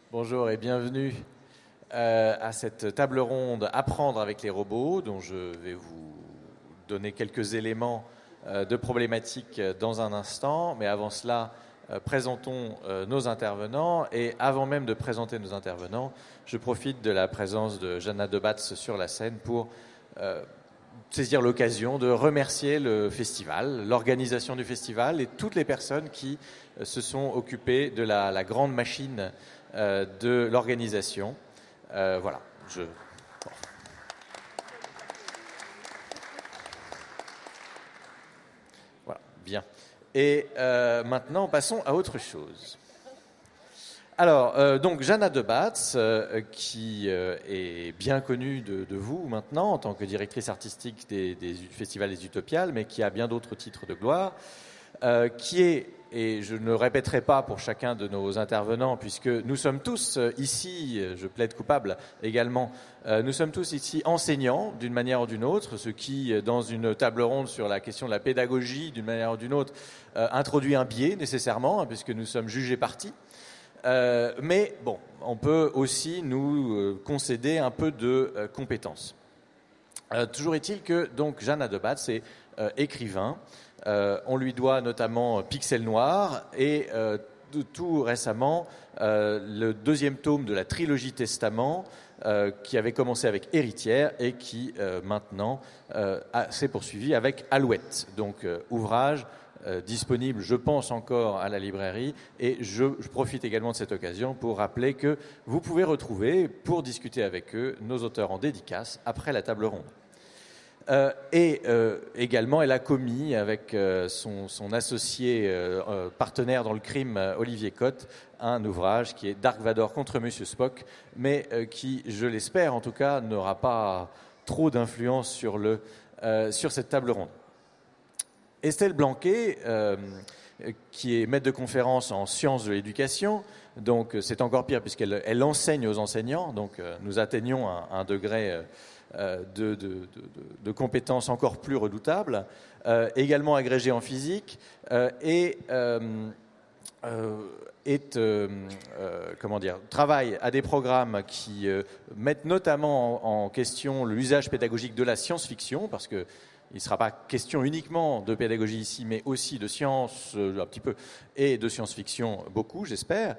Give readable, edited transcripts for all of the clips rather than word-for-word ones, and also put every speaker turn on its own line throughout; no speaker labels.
Bonjour et bienvenue à cette table ronde Apprendre avec les robots, dont je vais vous donner quelques éléments de problématiques dans un instant. Mais avant cela, présentons nos intervenants. Et avant même de présenter nos intervenants, je profite de la présence de Jana Debatz sur la scène pour saisir l'occasion de remercier le festival, l'organisation du festival et toutes les personnes qui se sont occupées de la grande machine de l'organisation. Voilà. Voilà, bien. Et maintenant, passons à autre chose. Alors, donc, Jana Debatz, qui est bien connue de vous maintenant en tant que directrice artistique des festivals des Utopiales, mais qui a bien d'autres titres de gloire, qui est, et je ne le répéterai pas pour chacun de nos intervenants, puisque nous sommes tous ici, je plaide coupable également, nous sommes tous ici enseignants d'une manière ou d'une autre, ce qui, dans une table ronde sur la question de la pédagogie, d'une manière ou d'une autre, introduit un biais nécessairement, puisque nous sommes jugés partis. Mais bon, on peut aussi nous concéder un peu de compétences. Toujours est-il que donc Jana Debatz est écrivain. On lui doit notamment Pixel Noir et tout récemment le deuxième tome de la trilogie Testament qui avait commencé avec Héritière et qui maintenant s'est poursuivi avec Alouette. Donc ouvrage disponible, je pense, encore à la librairie. Et je profite également de cette occasion pour rappeler que vous pouvez retrouver, pour discuter avec eux, nos auteurs en dédicace après la table ronde. Également, elle a commis avec son associé partenaire dans le crime, Olivier Cotte, un ouvrage qui est Dark Vador contre Monsieur Spock, mais qui, je l'espère en tout cas, n'aura pas trop d'influence sur cette table ronde. Estelle Blanquet, qui est maître de conférence en sciences de l'éducation, donc c'est encore pire puisqu'elle enseigne aux enseignants, donc nous atteignons un degré de compétences encore plus redoutables, également agrégée en physique, travaille à des programmes qui mettent notamment en question l'usage pédagogique de la science-fiction, parce que il ne sera pas question uniquement de pédagogie ici, mais aussi de science un petit peu et de science-fiction beaucoup, j'espère.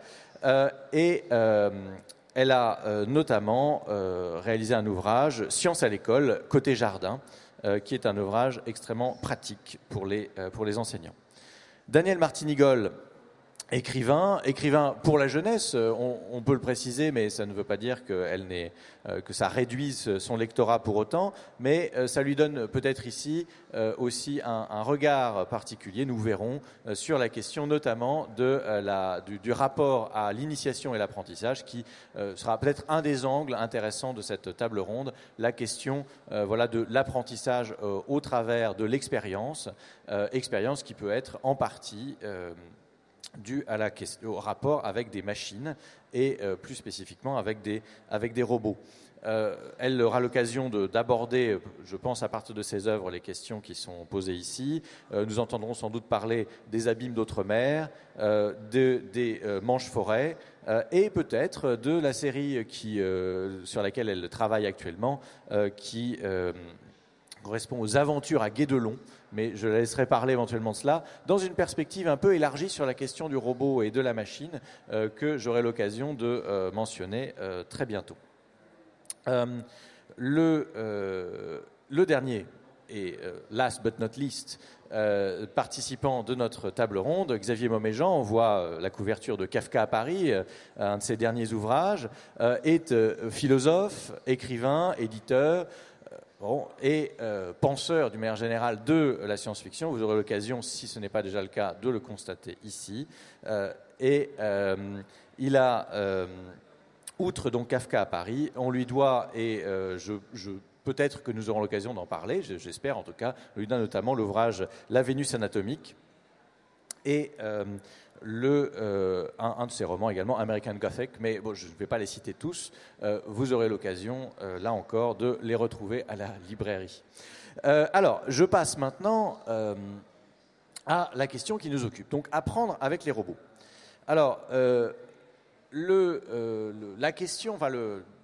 Elle a notamment réalisé un ouvrage, Science à l'école, côté jardin, qui est un ouvrage extrêmement pratique pour les enseignants. Daniel Martinigol, écrivain pour la jeunesse, on peut le préciser, mais ça ne veut pas dire que ça réduise son lectorat pour autant, mais ça lui donne peut-être ici aussi un regard particulier, nous verrons, sur la question notamment du rapport à l'initiation et l'apprentissage, qui sera peut-être un des angles intéressants de cette table ronde, la question de l'apprentissage au travers de l'expérience, expérience qui peut être en partie dû au rapport avec des machines et plus spécifiquement avec des robots. Elle aura l'occasion d'aborder, je pense, à partir de ses œuvres, les questions qui sont posées ici. Nous entendrons sans doute parler des abîmes d'outre-mer, des manches-forêts et peut-être de la série sur laquelle elle travaille actuellement, qui correspond aux aventures à Guédelon, mais je la laisserai parler éventuellement de cela, dans une perspective un peu élargie sur la question du robot et de la machine, que j'aurai l'occasion de mentionner très bientôt. Le dernier, et last but not least, participant de notre table ronde, Xavier Moméjean, on voit la couverture de Kafka à Paris, un de ses derniers ouvrages, est philosophe, écrivain, éditeur, et penseur d'une manière générale de la science-fiction. Vous aurez l'occasion, si ce n'est pas déjà le cas, de le constater ici. Il a, outre donc Kafka à Paris, on lui doit, et peut-être que nous aurons l'occasion d'en parler, j'espère en tout cas, on lui doit notamment l'ouvrage La Vénus anatomique et un de ses romans également, American Gothic, mais bon, je ne vais pas les citer tous. Vous aurez l'occasion, là encore, de les retrouver à la librairie. Alors, je passe maintenant à la question qui nous occupe. Donc, apprendre avec les robots. Alors, la question, enfin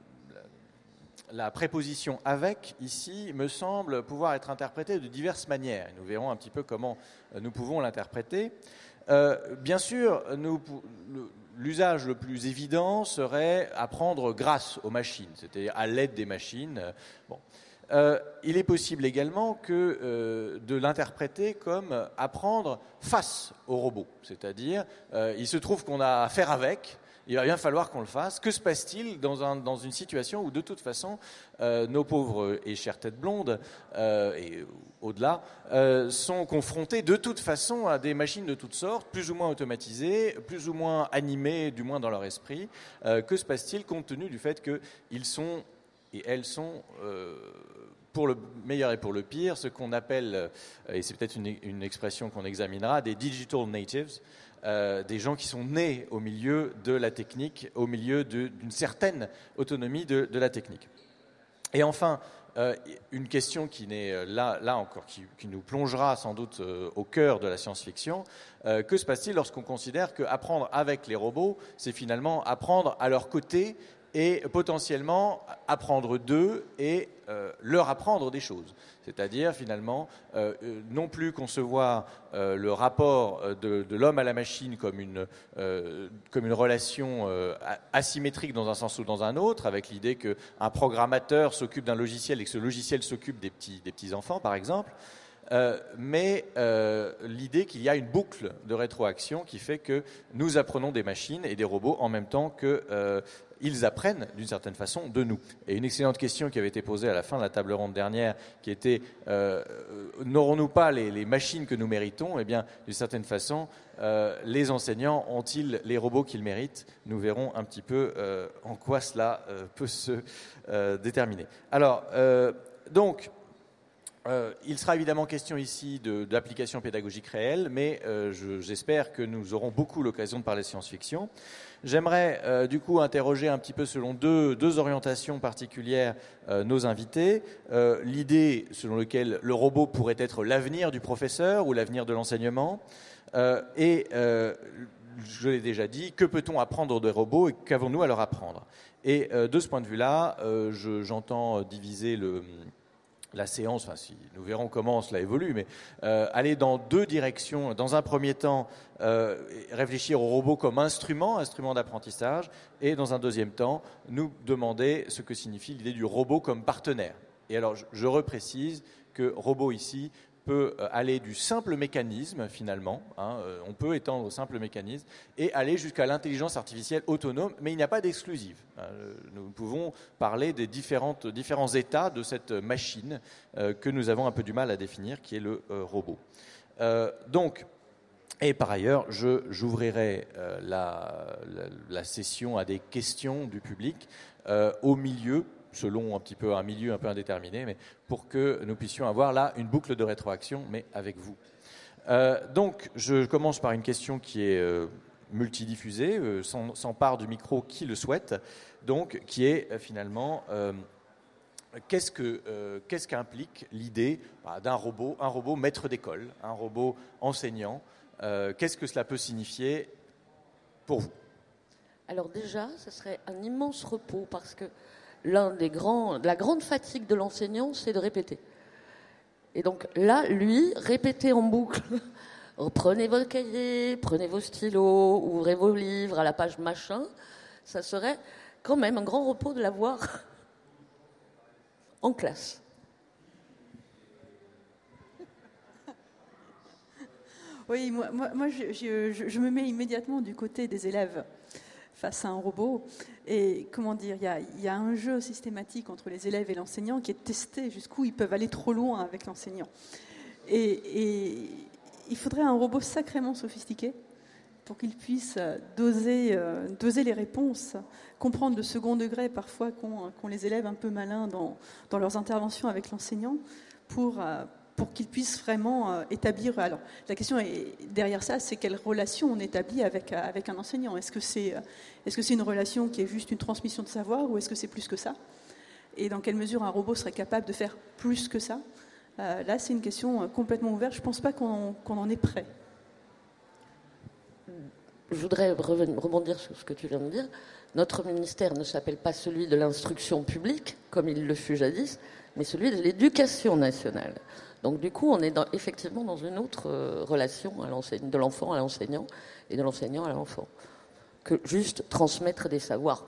la préposition « avec » ici me semble pouvoir être interprétée de diverses manières. Nous verrons un petit peu comment nous pouvons l'interpréter. Bien sûr, l'usage le plus évident serait apprendre grâce aux machines, c'est-à-dire à l'aide des machines. Bon. Il est possible également de l'interpréter comme apprendre face aux robots, c'est-à-dire il se trouve qu'on a à faire avec, il va bien falloir qu'on le fasse. Que se passe-t-il dans une situation où de toute façon nos pauvres et chères têtes blondes et au-delà sont confrontés de toute façon à des machines de toutes sortes, plus ou moins automatisées, plus ou moins animées, du moins dans leur esprit. Que se passe-t-il compte tenu du fait qu'ils sont et elles sont, pour le meilleur et pour le pire, ce qu'on appelle, et c'est peut-être une expression qu'on examinera, des digital natives, des gens qui sont nés au milieu de la technique, au milieu d'une certaine autonomie de la technique. Et enfin, une question qui n'est là encore, qui nous plongera sans doute au cœur de la science-fiction. Que se passe-t-il lorsqu'on considère qu'apprendre avec les robots, c'est finalement apprendre à leur côté et potentiellement apprendre d'eux et leur apprendre des choses. C'est-à-dire, finalement, non plus concevoir le rapport de l'homme à la machine comme une relation asymétrique dans un sens ou dans un autre, avec l'idée qu'un programmateur s'occupe d'un logiciel et que ce logiciel s'occupe des petits-enfants, par exemple, mais l'idée qu'il y a une boucle de rétroaction qui fait que nous apprenons des machines et des robots en même temps qu'ils apprennent d'une certaine façon de nous. Et une excellente question qui avait été posée à la fin de la table ronde dernière, qui était n'aurons-nous pas les machines que nous méritons ? Eh bien, d'une certaine façon, les enseignants ont-ils les robots qu'ils méritent ? Nous verrons un petit peu en quoi cela peut se déterminer. Alors, donc, il sera évidemment question ici d'applications pédagogiques réelles, mais j'espère que nous aurons beaucoup l'occasion de parler science-fiction. J'aimerais du coup interroger un petit peu selon deux orientations particulières nos invités. L'idée selon laquelle le robot pourrait être l'avenir du professeur ou l'avenir de l'enseignement. Je l'ai déjà dit, que peut-on apprendre des robots et qu'avons-nous à leur apprendre ? Et de ce point de vue-là, j'entends diviser la séance, enfin, nous verrons comment cela évolue, mais aller dans deux directions. Dans un premier temps, réfléchir au robot comme instrument d'apprentissage, et dans un deuxième temps, nous demander ce que signifie l'idée du robot comme partenaire. Et alors, je reprécise que robot ici peut aller du simple mécanisme, finalement, on peut étendre au simple mécanisme, et aller jusqu'à l'intelligence artificielle autonome, mais il n'y a pas d'exclusive. Nous pouvons parler des différents états de cette machine que nous avons un peu du mal à définir, qui est le robot. Et par ailleurs, j'ouvrirai la session à des questions du public au milieu, selon un milieu un peu indéterminé, mais pour que nous puissions avoir là une boucle de rétroaction, mais avec vous. Donc, je commence par une question qui est multidiffusée, s'empare du micro qui le souhaite, donc qui est finalement qu'est-ce qu'implique l'idée d'un robot maître d'école, un robot enseignant, qu'est-ce que cela peut signifier pour vous ?
Alors déjà, ce serait un immense repos parce que la grande fatigue de l'enseignant, c'est de répéter. Et donc là, lui, répéter en boucle. Prenez vos cahiers, prenez vos stylos, ouvrez vos livres à la page machin. Ça serait quand même un grand repos de l'avoir en classe.
Oui, moi je me mets immédiatement du côté des élèves face à un robot. Et comment dire, il y a un jeu systématique entre les élèves et l'enseignant qui est testé jusqu'où ils peuvent aller trop loin avec l'enseignant. Et il faudrait un robot sacrément sophistiqué pour qu'il puisse doser les réponses, comprendre le second degré parfois qu'ont les élèves un peu malins dans leurs interventions avec l'enseignant pour qu'ils puissent vraiment établir... Alors, la question derrière ça, c'est quelle relation on établit avec un enseignant. Est-ce que c'est une relation qui est juste une transmission de savoir ou est-ce que c'est plus que ça ? Et dans quelle mesure un robot serait capable de faire plus que ça ? Là, c'est une question complètement ouverte. Je ne pense pas qu'on en est prêt.
je voudrais rebondir sur ce que tu viens de dire. Notre ministère ne s'appelle pas celui de l'instruction publique, comme il le fut jadis, mais celui de l'éducation nationale. Donc du coup, on est effectivement dans une autre relation de l'enfant à l'enseignant et de l'enseignant à l'enfant, que juste transmettre des savoirs.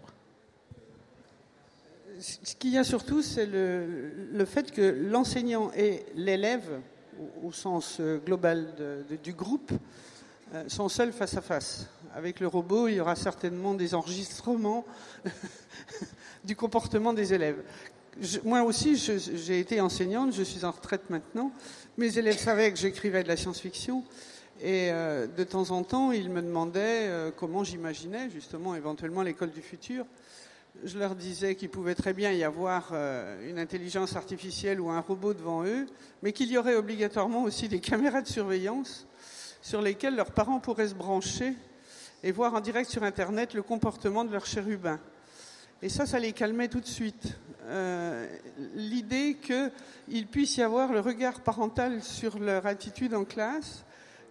Ce qu'il y a surtout, c'est le fait que l'enseignant et l'élève, au sens global du groupe, sont seuls face à face. Avec le robot, il y aura certainement des enregistrements du comportement des élèves. Moi aussi, j'ai été enseignante, je suis en retraite maintenant. Mes élèves savaient que j'écrivais de la science-fiction. Et de temps en temps, ils me demandaient comment j'imaginais justement éventuellement l'école du futur. Je leur disais qu'il pouvait très bien y avoir une intelligence artificielle ou un robot devant eux, mais qu'il y aurait obligatoirement aussi des caméras de surveillance sur lesquelles leurs parents pourraient se brancher et voir en direct sur Internet le comportement de leur chérubin. Et ça les calmait tout de suite. L'idée qu'il puisse y avoir le regard parental sur leur attitude en classe,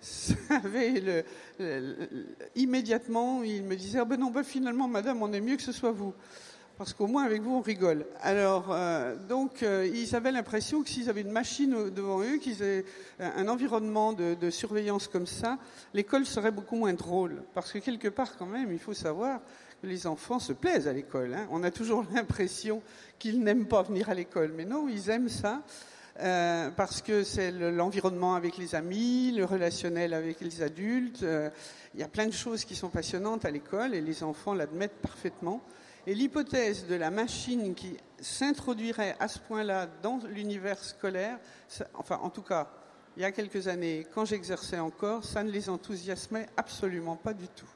immédiatement, il me disait finalement, madame, on est mieux que ce soit vous. Parce qu'au moins, avec vous, on rigole. Alors, ils avaient l'impression que s'ils avaient une machine devant eux, qu'ils avaient un environnement de surveillance comme ça, l'école serait beaucoup moins drôle. Parce que quelque part, quand même, il faut savoir que les enfants se plaisent à l'école. Hein. On a toujours l'impression qu'ils n'aiment pas venir à l'école. Mais non, ils aiment ça. Parce que c'est l'environnement avec les amis, le relationnel avec les adultes. Il y a plein de choses qui sont passionnantes à l'école et les enfants l'admettent parfaitement. Et l'hypothèse de la machine qui s'introduirait à ce point-là dans l'univers scolaire, en tout cas, il y a quelques années, quand j'exerçais encore, ça ne les enthousiasmait absolument pas du tout.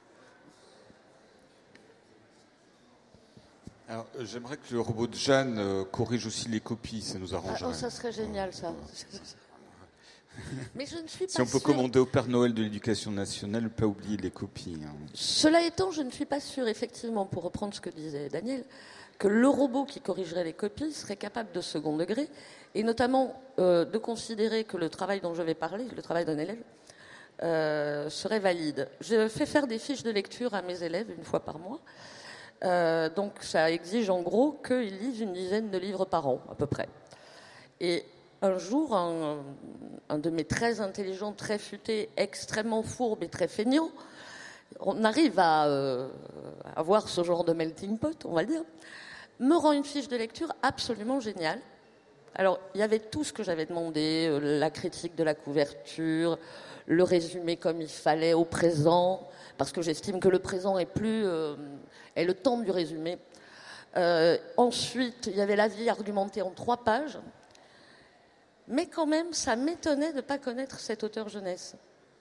Alors, j'aimerais que le robot de Jeanne corrige aussi les copies, ça nous arrangerait.
Ça serait génial, ça. Mais je ne suis pas
si on peut commander au Père Noël de l'Éducation nationale, ne pas oublier les copies. Hein.
Cela étant, je ne suis pas sûre, effectivement, pour reprendre ce que disait Daniel, que le robot qui corrigerait les copies serait capable de second degré, et notamment de considérer que le travail dont je vais parler, le travail d'un élève, serait valide. Je fais faire des fiches de lecture à mes élèves une fois par mois. Donc ça exige en gros qu'ils lisent une dizaine de livres par an, à peu près. Et un jour, un de mes très intelligents, très futés, extrêmement fourbes et très feignants, on arrive à avoir ce genre de melting pot, on va dire, me rend une fiche de lecture absolument géniale. Alors, il y avait tout ce que j'avais demandé, la critique de la couverture, le résumé comme il fallait au présent, parce que j'estime que le présent est le temps du résumé. Ensuite, il y avait l'avis argumenté en 3 pages. Mais quand même, ça m'étonnait de ne pas connaître cet auteur jeunesse.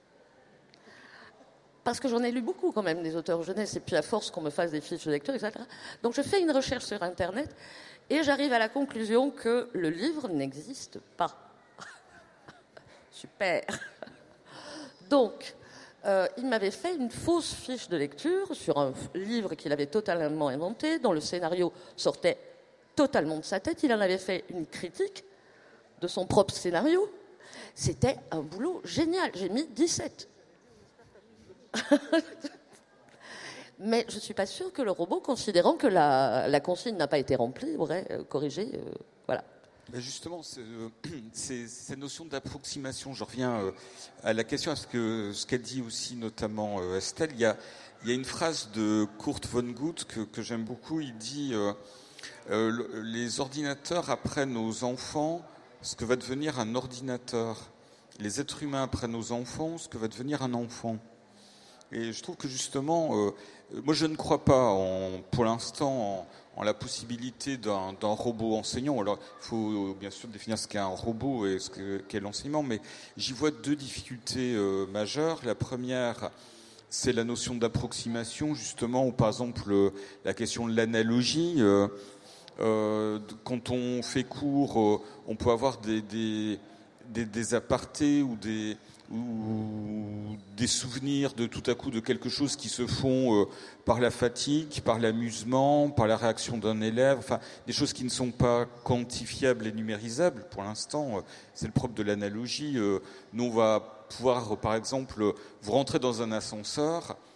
Parce que j'en ai lu beaucoup quand même, des auteurs jeunesse, et puis à force qu'on me fasse des fiches de lecture, etc. Donc je fais une recherche sur Internet, et j'arrive à la conclusion que le livre n'existe pas. Super. Donc, il m'avait fait une fausse fiche de lecture sur un livre qu'il avait totalement inventé, dont le scénario sortait totalement de sa tête. Il en avait fait une critique de son propre scénario. C'était un boulot génial. J'ai mis 17. Mais je ne suis pas sûre que le robot, considérant que la consigne n'a pas été remplie, aurait corrigé. Voilà.
Justement, ces notions d'approximation, je reviens à la question, à ce qu'a dit aussi notamment Estelle. Il y a une phrase de Kurt Vonnegut que j'aime beaucoup. Il dit les ordinateurs apprennent aux enfants ce que va devenir un ordinateur. Les êtres humains apprennent aux enfants ce que va devenir un enfant. Et je trouve que justement, moi je ne crois pas pour l'instant en la possibilité d'un robot enseignant. Alors il faut bien sûr définir ce qu'est un robot et qu'est l'enseignement, mais j'y vois 2 difficultés majeures. La première, c'est la notion d'approximation, justement, ou par exemple la question de l'analogie. Quand on fait cours, on peut avoir des apartés ou des souvenirs de tout à coup de quelque chose qui se font par la fatigue, par l'amusement, par la réaction d'un élève, enfin des choses qui ne sont pas quantifiables et numérisables pour l'instant. C'est le propre de l'analogie. Nous, on va pouvoir, par exemple, vous rentrer dans un ascenseur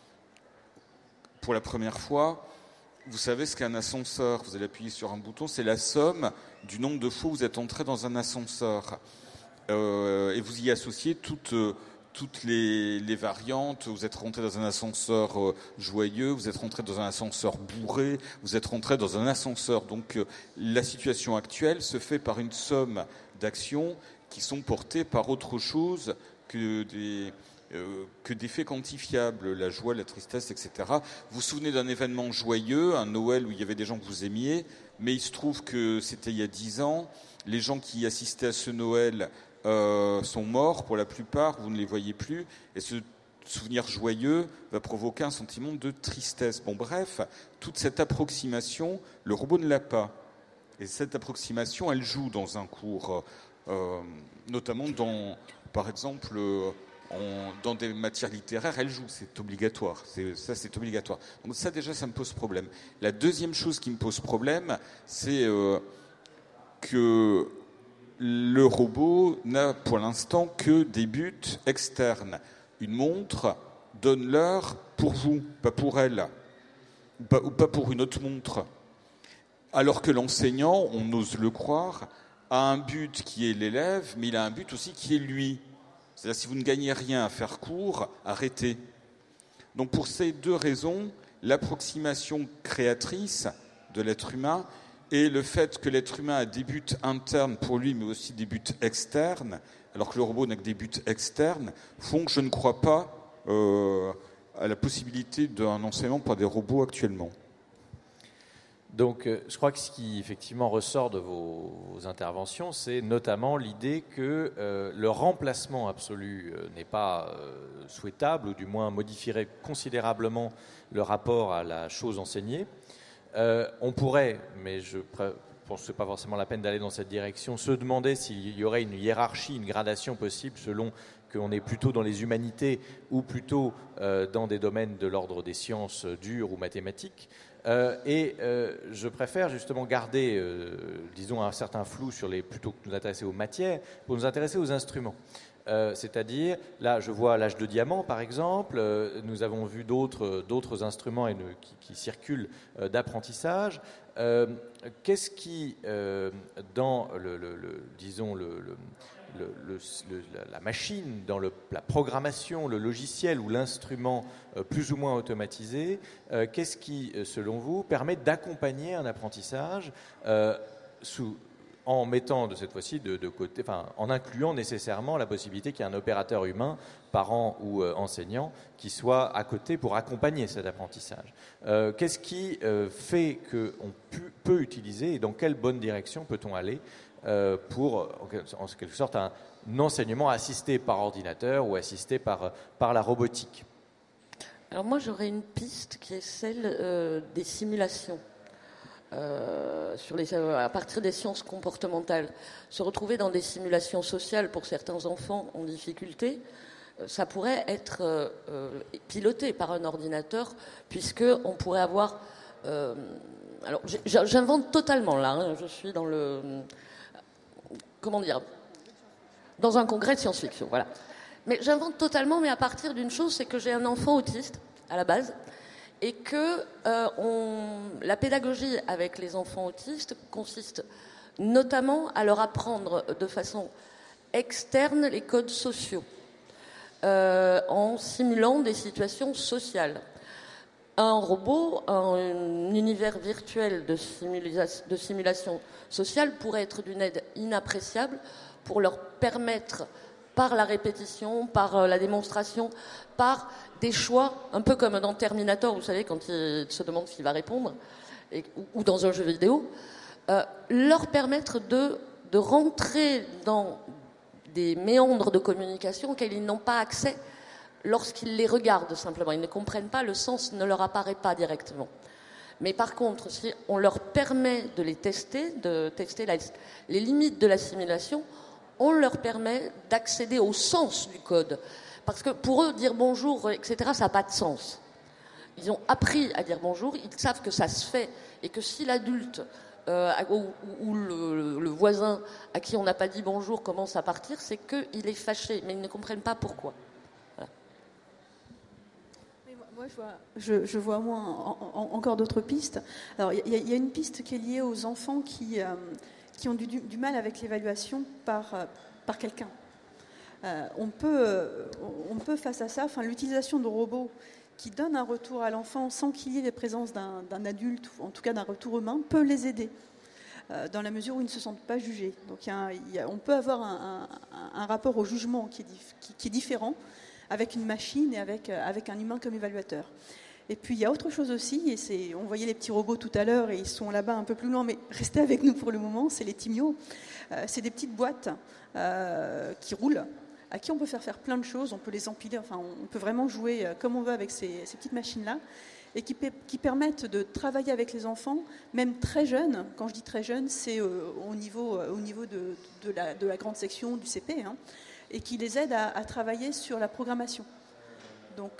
pour la première fois, vous savez ce qu'est un ascenseur. Vous allez appuyer sur un bouton, c'est la somme du nombre de fois où vous êtes entré dans un ascenseur. Et vous y associez toutes les variantes. Vous êtes rentré dans un ascenseur joyeux, vous êtes rentré dans un ascenseur bourré, vous êtes rentré dans un ascenseur. Donc la situation actuelle se fait par une somme d'actions qui sont portées par autre chose que des faits quantifiables, la joie, la tristesse, etc. Vous vous souvenez d'un événement joyeux, un Noël où il y avait des gens que vous aimiez, mais il se trouve que c'était il y a 10 ans. Les gens qui assistaient à ce Noël sont morts pour la plupart, vous ne les voyez plus, et ce souvenir joyeux va provoquer un sentiment de tristesse. Bon, bref, toute cette approximation, le robot ne l'a pas. Et cette approximation, elle joue dans un cours, notamment par exemple, dans des matières littéraires, elle joue, c'est obligatoire. C'est obligatoire. Donc ça, déjà, ça me pose problème. La deuxième chose qui me pose problème, c'est que le robot n'a pour l'instant que des buts externes. Une montre donne l'heure pour vous, pas pour elle, ou pas pour une autre montre. Alors que l'enseignant, on ose le croire, a un but qui est l'élève, mais il a un but aussi qui est lui. C'est-à-dire, si vous ne gagnez rien à faire court, arrêtez. Donc pour ces deux raisons, l'approximation créatrice de l'être humain et le fait que l'être humain a des buts internes pour lui, mais aussi des buts externes, alors que le robot n'a que des buts externes, font que je ne crois pas à la possibilité d'un enseignement par des robots actuellement.
Donc, je crois que ce qui effectivement ressort de vos interventions, c'est notamment l'idée que le remplacement absolu n'est pas souhaitable, ou du moins modifierait considérablement le rapport à la chose enseignée. On pourrait, mais je pense que ce n'est pas forcément la peine d'aller dans cette direction, se demander s'il y aurait une hiérarchie, une gradation possible selon qu'on est plutôt dans les humanités ou plutôt dans des domaines de l'ordre des sciences dures ou mathématiques. Je préfère justement garder, disons, un certain flou plutôt que de nous intéresser aux matières, pour nous intéresser aux instruments. C'est-à-dire, là, je vois l'âge de diamant, par exemple. Nous avons vu d'autres instruments qui circulent d'apprentissage. Qu'est-ce qui, dans la machine, dans la programmation, le logiciel ou l'instrument plus ou moins automatisé, qu'est-ce qui, selon vous, permet d'accompagner un apprentissage en mettant de cette fois-ci de côté, en incluant nécessairement la possibilité qu'il y ait un opérateur humain, parent ou enseignant, qui soit à côté pour accompagner cet apprentissage. Qu'est-ce qui fait qu'on peut utiliser et dans quelle bonne direction peut-on aller pour, en quelque sorte, un enseignement assisté par ordinateur ou assisté par la robotique?
Alors moi, j'aurais une piste qui est celle des simulations. À partir des sciences comportementales, se retrouver dans des simulations sociales pour certains enfants en difficulté, ça pourrait être piloté par un ordinateur, puisqu'on pourrait avoir... alors, j'invente totalement là, hein, je suis dans le... Comment dire ? Dans un congrès de science-fiction, voilà. Mais j'invente totalement, mais à partir d'une chose, c'est que j'ai un enfant autiste, à la base, et que la pédagogie avec les enfants autistes consiste notamment à leur apprendre de façon externe les codes sociaux, en simulant des situations sociales. Un robot, un univers virtuel de simulation sociale pourrait être d'une aide inappréciable pour leur permettre, par la répétition, par la démonstration, par des choix, un peu comme dans Terminator, vous savez, quand il se demande s'il va répondre, ou dans un jeu vidéo, leur permettre de rentrer dans des méandres de communication auxquels ils n'ont pas accès lorsqu'ils les regardent simplement. Ils ne comprennent pas, le sens ne leur apparaît pas directement. Mais par contre, si on leur permet de tester les limites de l'assimilation, on leur permet d'accéder au sens du code. Parce que pour eux, dire bonjour, etc., ça n'a pas de sens. Ils ont appris à dire bonjour, ils savent que ça se fait, et que si l'adulte ou le voisin à qui on n'a pas dit bonjour commence à partir, c'est qu'il est fâché, mais ils ne comprennent pas pourquoi. Voilà.
Moi, je vois encore d'autres pistes. Alors, il y a une piste qui est liée aux enfants qui ont du mal avec l'évaluation par quelqu'un. On peut face à ça, l'utilisation de robots qui donnent un retour à l'enfant sans qu'il y ait la présence d'un adulte, ou en tout cas d'un retour humain, peut les aider, dans la mesure où ils ne se sentent pas jugés. Donc on peut avoir un rapport au jugement qui est différent avec une machine et avec un humain comme évaluateur. Et puis il y a autre chose aussi, et on voyait les petits robots tout à l'heure, et ils sont là-bas un peu plus loin, mais restez avec nous pour le moment, c'est les Timio. C'est des petites boîtes qui roulent, à qui on peut faire plein de choses, on peut les empiler, on peut vraiment jouer comme on veut avec ces petites machines-là, et qui permettent de travailler avec les enfants, même très jeunes. Quand je dis très jeunes, c'est au niveau de la grande section du CP, et qui les aident à travailler sur la programmation. Donc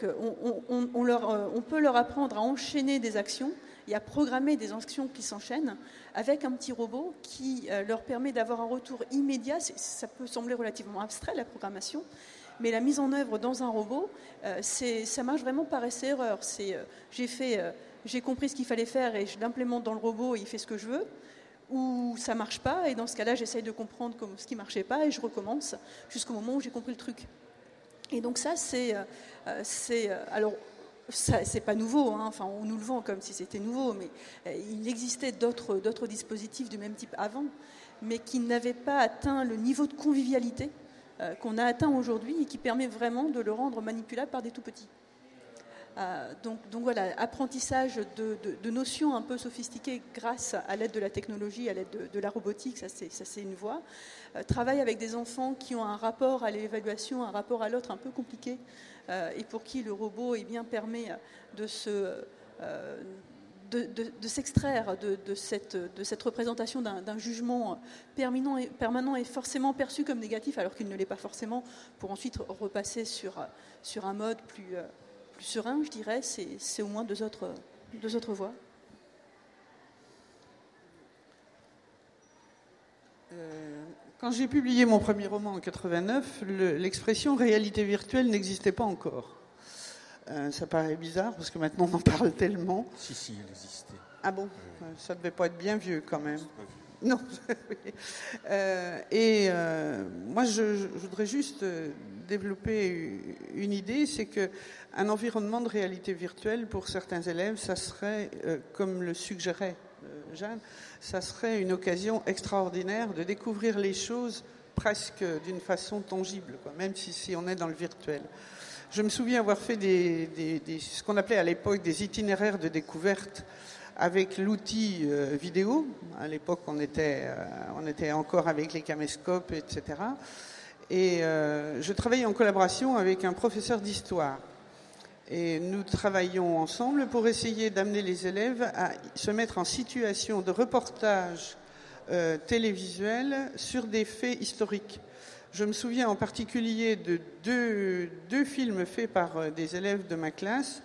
on peut leur apprendre à enchaîner des actions et à programmer des actions qui s'enchaînent avec un petit robot qui leur permet d'avoir un retour immédiat. Ça peut sembler relativement abstrait, la programmation, mais la mise en œuvre dans un robot, ça marche vraiment par essai-erreur. J'ai compris ce qu'il fallait faire et je l'implémente dans le robot et il fait ce que je veux. Ou ça ne marche pas, et dans ce cas-là, j'essaye de comprendre ce qui ne marchait pas et je recommence jusqu'au moment où j'ai compris le truc. Et donc ça, alors, c'est pas nouveau, on nous le vend comme si c'était nouveau, mais il existait d'autres dispositifs du même type avant, mais qui n'avaient pas atteint le niveau de convivialité qu'on a atteint aujourd'hui et qui permet vraiment de le rendre manipulable par des tout-petits. Donc voilà, apprentissage de notions un peu sophistiquées grâce à l'aide de la technologie, à l'aide de la robotique, ça c'est une voie. Travail avec des enfants qui ont un rapport à l'évaluation, un rapport à l'autre un peu compliqué, et pour qui le robot permet de s'extraire de cette représentation d'un jugement permanent et forcément perçu comme négatif, alors qu'il ne l'est pas forcément, pour ensuite repasser sur un mode plus serein, je dirais. C'est au moins deux autres voies.
Quand j'ai publié mon premier roman en 89, l'expression réalité virtuelle n'existait pas encore. Ça paraît bizarre parce que maintenant on en parle tellement.
Si, elle existait.
Ah bon, ça devait pas être bien vieux quand même. Non. Moi, je voudrais juste développer une idée, c'est que un environnement de réalité virtuelle pour certains élèves, ça serait, comme le suggérait Jeanne, ça serait une occasion extraordinaire de découvrir les choses presque d'une façon tangible, même si on est dans le virtuel. Je me souviens avoir fait ce qu'on appelait à l'époque des itinéraires de découverte avec l'outil vidéo. À l'époque, on était encore avec les caméscopes, etc. Et je travaillais en collaboration avec un professeur d'histoire. Et nous travaillions ensemble pour essayer d'amener les élèves à se mettre en situation de reportage télévisuel sur des faits historiques. Je me souviens en particulier de deux films faits par des élèves de ma classe,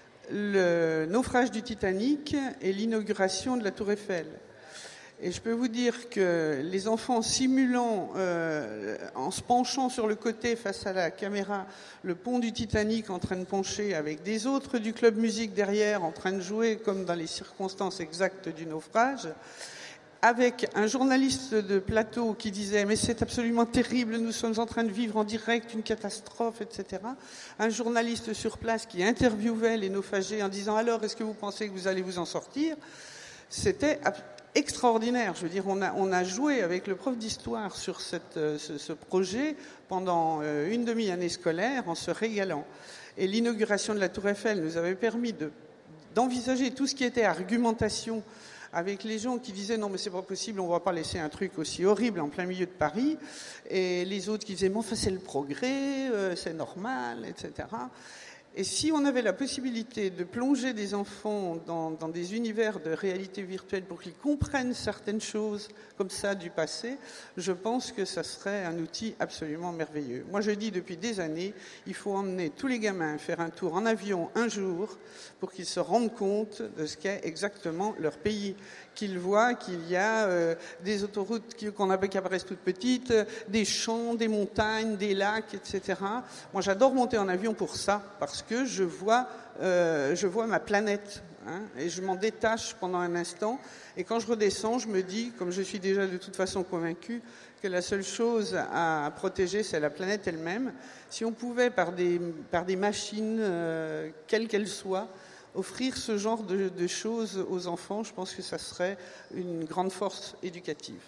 le naufrage du Titanic et l'inauguration de la Tour Eiffel. Et je peux vous dire que les enfants simulant, en se penchant sur le côté face à la caméra, le pont du Titanic en train de pencher avec des autres du club musique derrière en train de jouer comme dans les circonstances exactes du naufrage, avec un journaliste de plateau qui disait « mais c'est absolument terrible, nous sommes en train de vivre en direct une catastrophe, etc. » Un journaliste sur place qui interviewait les naufragés en disant « alors, est-ce que vous pensez que vous allez vous en sortir ?» C'était extraordinaire. Je veux dire, on a joué avec le prof d'histoire sur ce projet pendant une demi-année scolaire en se régalant. Et l'inauguration de la Tour Eiffel nous avait permis d'envisager tout ce qui était argumentation avec les gens qui disaient non mais c'est pas possible, on va pas laisser un truc aussi horrible en plein milieu de Paris, et les autres qui disaient mais enfin c'est le progrès, c'est normal, etc. Et si on avait la possibilité de plonger des enfants dans des univers de réalité virtuelle pour qu'ils comprennent certaines choses comme ça du passé, je pense que ça serait un outil absolument merveilleux. Moi, je dis depuis des années, il faut emmener tous les gamins faire un tour en avion un jour pour qu'ils se rendent compte de ce qu'est exactement leur pays, qu'ils voient qu'il y a des autoroutes qui apparaissent toutes petites, des champs, des montagnes, des lacs, etc. Moi, j'adore monter en avion pour ça, parce parce que je vois ma planète, hein, et je m'en détache pendant un instant. Et quand je redescends, je me dis, comme je suis déjà de toute façon convaincue, que la seule chose à protéger, c'est la planète elle-même. Si on pouvait, par des machines, quelles qu'elles soient, offrir ce genre de choses aux enfants, je pense que ça serait une grande force éducative.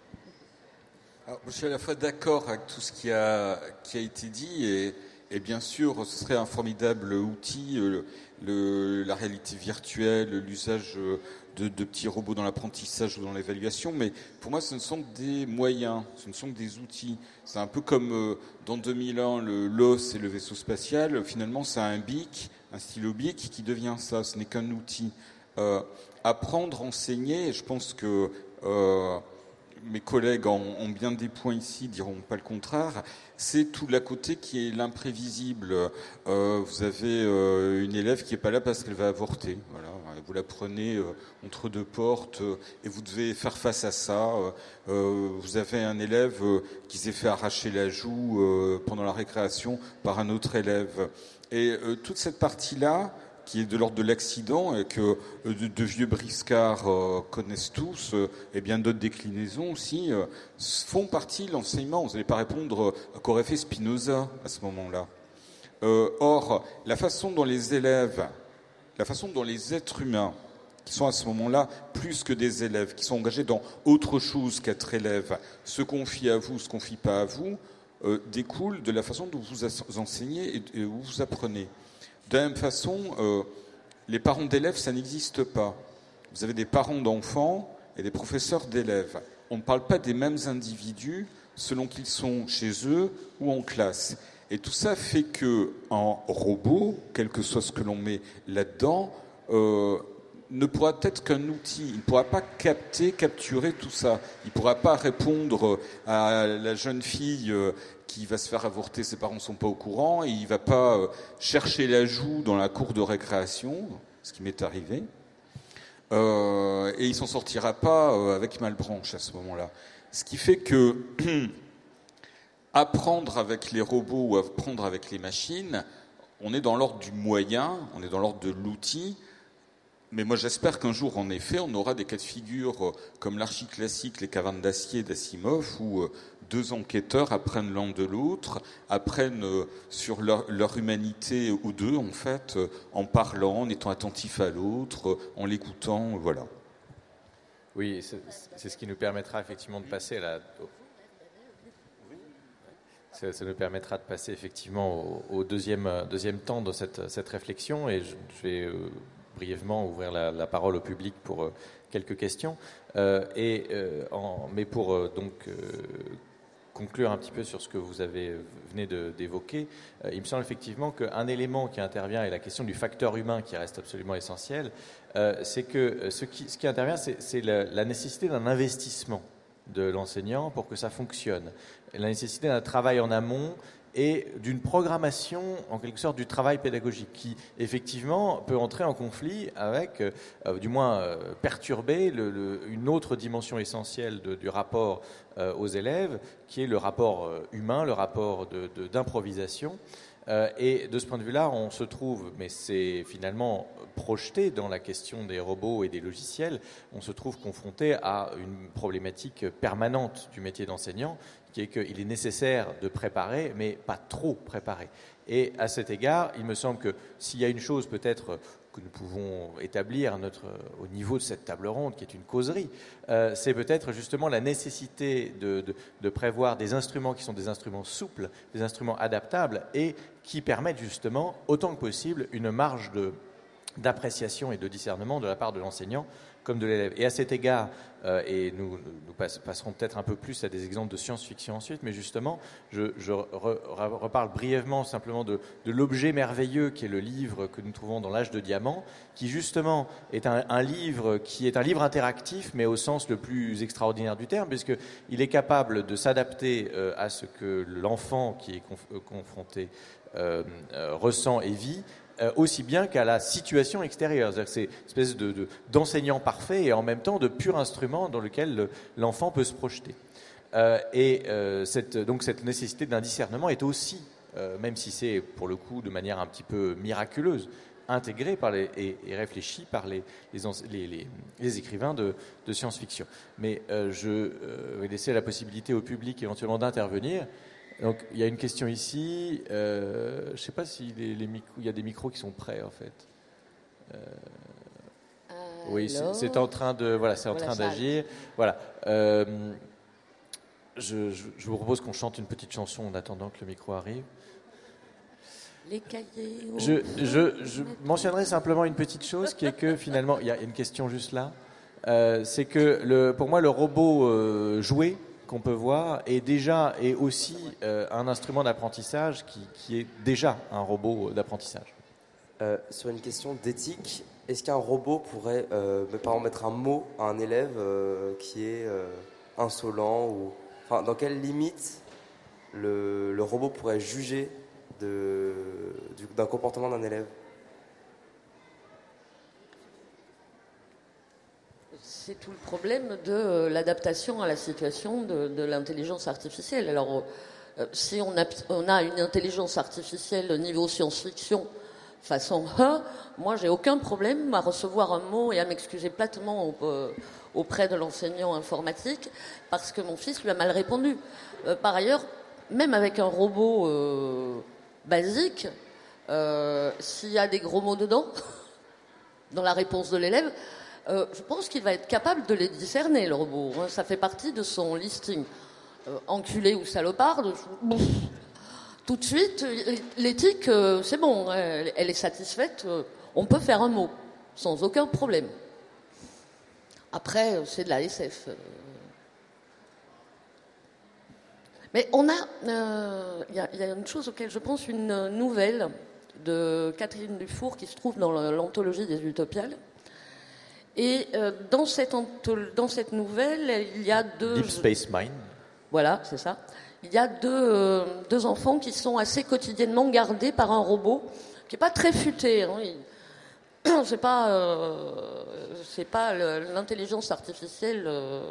Alors, je suis à la fois d'accord avec tout ce qui a été dit et bien sûr, ce serait un formidable outil, la réalité virtuelle, l'usage de petits robots dans l'apprentissage ou dans l'évaluation, mais pour moi, ce ne sont que des moyens, ce ne sont que des outils. C'est un peu comme dans 2001, l'os et le vaisseau spatial. Finalement, c'est un bic, un stylo bic qui devient ça. Ce n'est qu'un outil. Apprendre, enseigner, et je pense que mes collègues ont bien des points ici, diront pas le contraire, c'est tout l'à côté qui est l'imprévisible. Vous avez une élève qui n'est pas là parce qu'elle va avorter. Voilà. Vous la prenez entre deux portes et vous devez faire face à ça. Vous avez un élève qui s'est fait arracher la joue pendant la récréation par un autre élève. Et toute cette partie-là, qui est de l'ordre de l'accident et que de vieux briscards connaissent tous, et bien d'autres déclinaisons aussi, font partie de l'enseignement. Vous n'allez pas répondre qu'aurait fait Spinoza à ce moment-là. Or, la façon dont les élèves, la façon dont les êtres humains, qui sont à ce moment-là plus que des élèves, qui sont engagés dans autre chose qu'être élèves, se confient à vous, se confient pas à vous, découle de la façon dont vous enseignez et où vous apprenez. De la même façon, les parents d'élèves, ça n'existe pas. Vous avez des parents d'enfants et des professeurs d'élèves. On ne parle pas des mêmes individus selon qu'ils sont chez eux ou en classe. Et tout ça fait qu'un robot, quel que soit ce que l'on met là-dedans, ne pourra être qu'un outil. Il ne pourra pas capturer tout ça. Il ne pourra pas répondre à la jeune fille qui va se faire avorter, ses parents ne sont pas au courant, et il ne va pas chercher la joue dans la cour de récréation, ce qui m'est arrivé, et il ne s'en sortira pas avec Malebranche à ce moment-là. Ce qui fait que apprendre avec les robots ou apprendre avec les machines, on est dans l'ordre du moyen, on est dans l'ordre de l'outil. Mais moi, j'espère qu'un jour, en effet, on aura des cas de figure comme l'archi-classique, les cavernes d'acier d'Asimov, où deux enquêteurs apprennent l'un de l'autre, apprennent sur leur humanité aux deux, en fait, en parlant, en étant attentifs à l'autre, en l'écoutant, voilà.
Oui, c'est ce qui nous permettra effectivement de passer à la... Ça nous permettra de passer effectivement au deuxième temps de cette réflexion, et je vais... brièvement ouvrir la parole au public pour quelques questions. Mais pour conclure un petit peu sur ce que vous venez d'évoquer, il me semble effectivement qu'un élément qui intervient est la question du facteur humain qui reste absolument essentiel. C'est que ce qui intervient, c'est la nécessité d'un investissement de l'enseignant pour que ça fonctionne. La nécessité d'un travail en amont et d'une programmation, en quelque sorte, du travail pédagogique qui, effectivement, peut entrer en conflit avec, du moins perturber une autre dimension essentielle du rapport aux élèves, qui est le rapport humain, le rapport d'improvisation. Et de ce point de vue-là, on se trouve, mais c'est finalement projeté dans la question des robots et des logiciels, on se trouve confronté à une problématique permanente du métier d'enseignant, qui est qu'il est nécessaire de préparer, mais pas trop préparer. Et à cet égard, il me semble que s'il y a une chose peut-être que nous pouvons établir au niveau de cette table ronde, qui est une causerie, c'est peut-être justement la nécessité de prévoir des instruments qui sont des instruments souples, des instruments adaptables et qui permettent justement, autant que possible, une marge d'appréciation et de discernement de la part de l'enseignant comme de l'élève. Et à cet égard, et nous passerons peut-être un peu plus à des exemples de science-fiction ensuite, mais justement, je reparle brièvement simplement de l'objet merveilleux qui est le livre que nous trouvons dans l'âge de diamant, qui justement est un livre qui est un livre interactif, mais au sens le plus extraordinaire du terme, puisqu'il est capable de s'adapter à ce que l'enfant qui est confronté ressent et vit, aussi bien qu'à la situation extérieure. C'est une espèce d'enseignant parfait et en même temps de pur instrument dans lequel l'enfant peut se projeter. Donc cette nécessité d'un discernement est aussi même si c'est pour le coup de manière un petit peu miraculeuse, intégré et réfléchi par les écrivains de science-fiction. Mais je vais laisser la possibilité au public éventuellement d'intervenir. Donc il y a une question ici. Je ne sais pas si il y a des micros qui sont prêts en fait. Oui, c'est en train d'agir. Voilà. Je vous propose qu'on chante une petite chanson en attendant que le micro arrive.
Les cahiers.
Je mentionnerai simplement une petite chose qui est que finalement, il y a une question juste là. C'est que pour moi, le robot jouet qu'on peut voir est aussi un instrument d'apprentissage qui est déjà un robot d'apprentissage.
Sur une question d'éthique, est-ce qu'un robot pourrait, par exemple, mettre un mot à un élève qui est insolent ou, enfin, dans quelle limite le robot pourrait juger d'un comportement d'un élève?
C'est tout le problème de l'adaptation à la situation de l'intelligence artificielle. Alors, si on a une intelligence artificielle niveau science-fiction, façon moi j'ai aucun problème à recevoir un mot et à m'excuser platement auprès de l'enseignant informatique parce que mon fils lui a mal répondu. Par ailleurs, même avec un robot basique, s'il y a des gros mots dedans, dans la réponse de l'élève, je pense qu'il va être capable de les discerner, le robot. Ça fait partie de son listing. Enculé ou salopard, tout de suite, l'éthique, c'est bon, elle est satisfaite, on peut faire un mot, sans aucun problème. Après, c'est de la SF. Mais il y a une chose auquel je pense, une nouvelle de Catherine Dufour qui se trouve dans l'anthologie des Utopiales. Et dans cette nouvelle, il y a
Deep Space Mine.
Voilà, c'est ça. Il y a deux enfants qui sont assez quotidiennement gardés par un robot qui n'est pas très futé. Hein. C'est pas l'intelligence artificielle,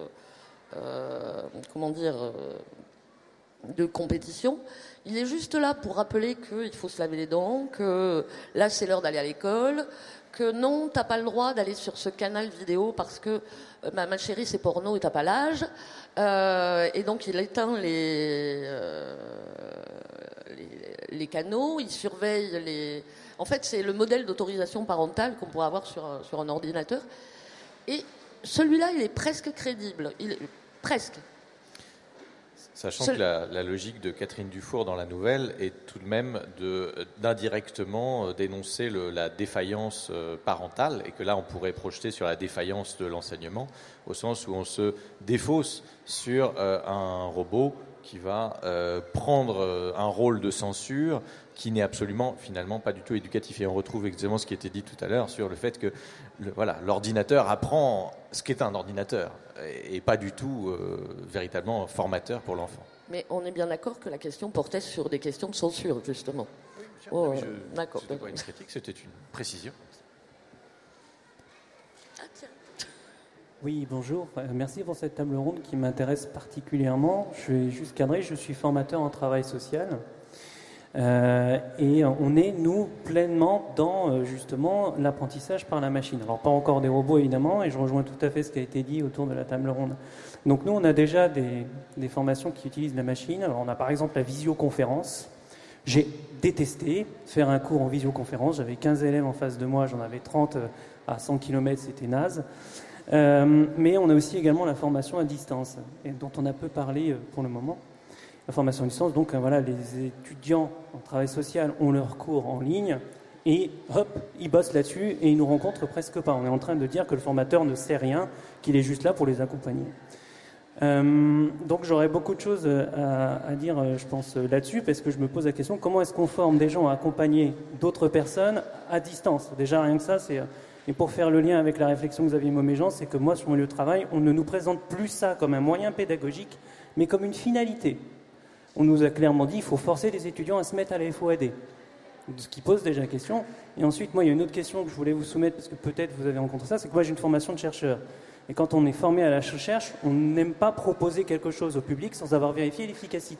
de compétition. Il est juste là pour rappeler qu'il faut se laver les dents, que là c'est l'heure d'aller à l'école, que non, t'as pas le droit d'aller sur ce canal vidéo parce que ma chérie c'est porno et t'as pas l'âge. Et donc il éteint les canaux, il surveille les... En fait, c'est le modèle d'autorisation parentale qu'on pourrait avoir sur un ordinateur. Et celui-là, il est presque crédible. Presque.
Sachant que la logique de Catherine Dufour dans la nouvelle est tout de même d'indirectement dénoncer la défaillance parentale, et que là on pourrait projeter sur la défaillance de l'enseignement, au sens où on se défausse sur un robot qui va prendre un rôle de censure qui n'est absolument finalement pas du tout éducatif. Et on retrouve exactement ce qui était dit tout à l'heure sur le fait que l'ordinateur apprend ce qu'est un ordinateur et pas du tout véritablement formateur pour l'enfant.
Mais on est bien d'accord que la question portait sur des questions de censure, justement.
Oui, d'accord. C'était pas une critique, c'était une précision.
Ah tiens.
Oui, bonjour. Merci pour cette table ronde qui m'intéresse particulièrement. Je vais juste cadrer, je suis formateur en travail social. Et on est, nous, pleinement dans, justement, l'apprentissage par la machine. Alors, pas encore des robots, évidemment, et je rejoins tout à fait ce qui a été dit autour de la table ronde. Donc, nous, on a déjà des formations qui utilisent la machine. Alors, on a par exemple la visioconférence. J'ai détesté faire un cours en visioconférence. J'avais 15 élèves en face de moi, j'en avais 30 à 100 km, c'était naze. Mais on a aussi également la formation à distance, et dont on a peu parlé pour le moment. La formation à distance, donc voilà, les étudiants en travail social ont leur cours en ligne et hop, ils bossent là-dessus et ils nous rencontrent presque pas. On est en train de dire que le formateur ne sait rien, qu'il est juste là pour les accompagner. Donc j'aurais beaucoup de choses à dire, je pense, là-dessus, parce que je me pose la question, comment est-ce qu'on forme des gens à accompagner d'autres personnes à distance? Déjà, rien que ça, c'est... Et pour faire le lien avec la réflexion que Xavier Mauméjean, c'est que moi, sur mon lieu de travail, on ne nous présente plus ça comme un moyen pédagogique, mais comme une finalité. On nous a clairement dit qu'il faut forcer les étudiants à se mettre à la FOAD, ce qui pose déjà la question. Et ensuite, moi, il y a une autre question que je voulais vous soumettre, parce que peut-être vous avez rencontré ça, c'est que moi, j'ai une formation de chercheur. Et quand on est formé à la recherche, on n'aime pas proposer quelque chose au public sans avoir vérifié l'efficacité.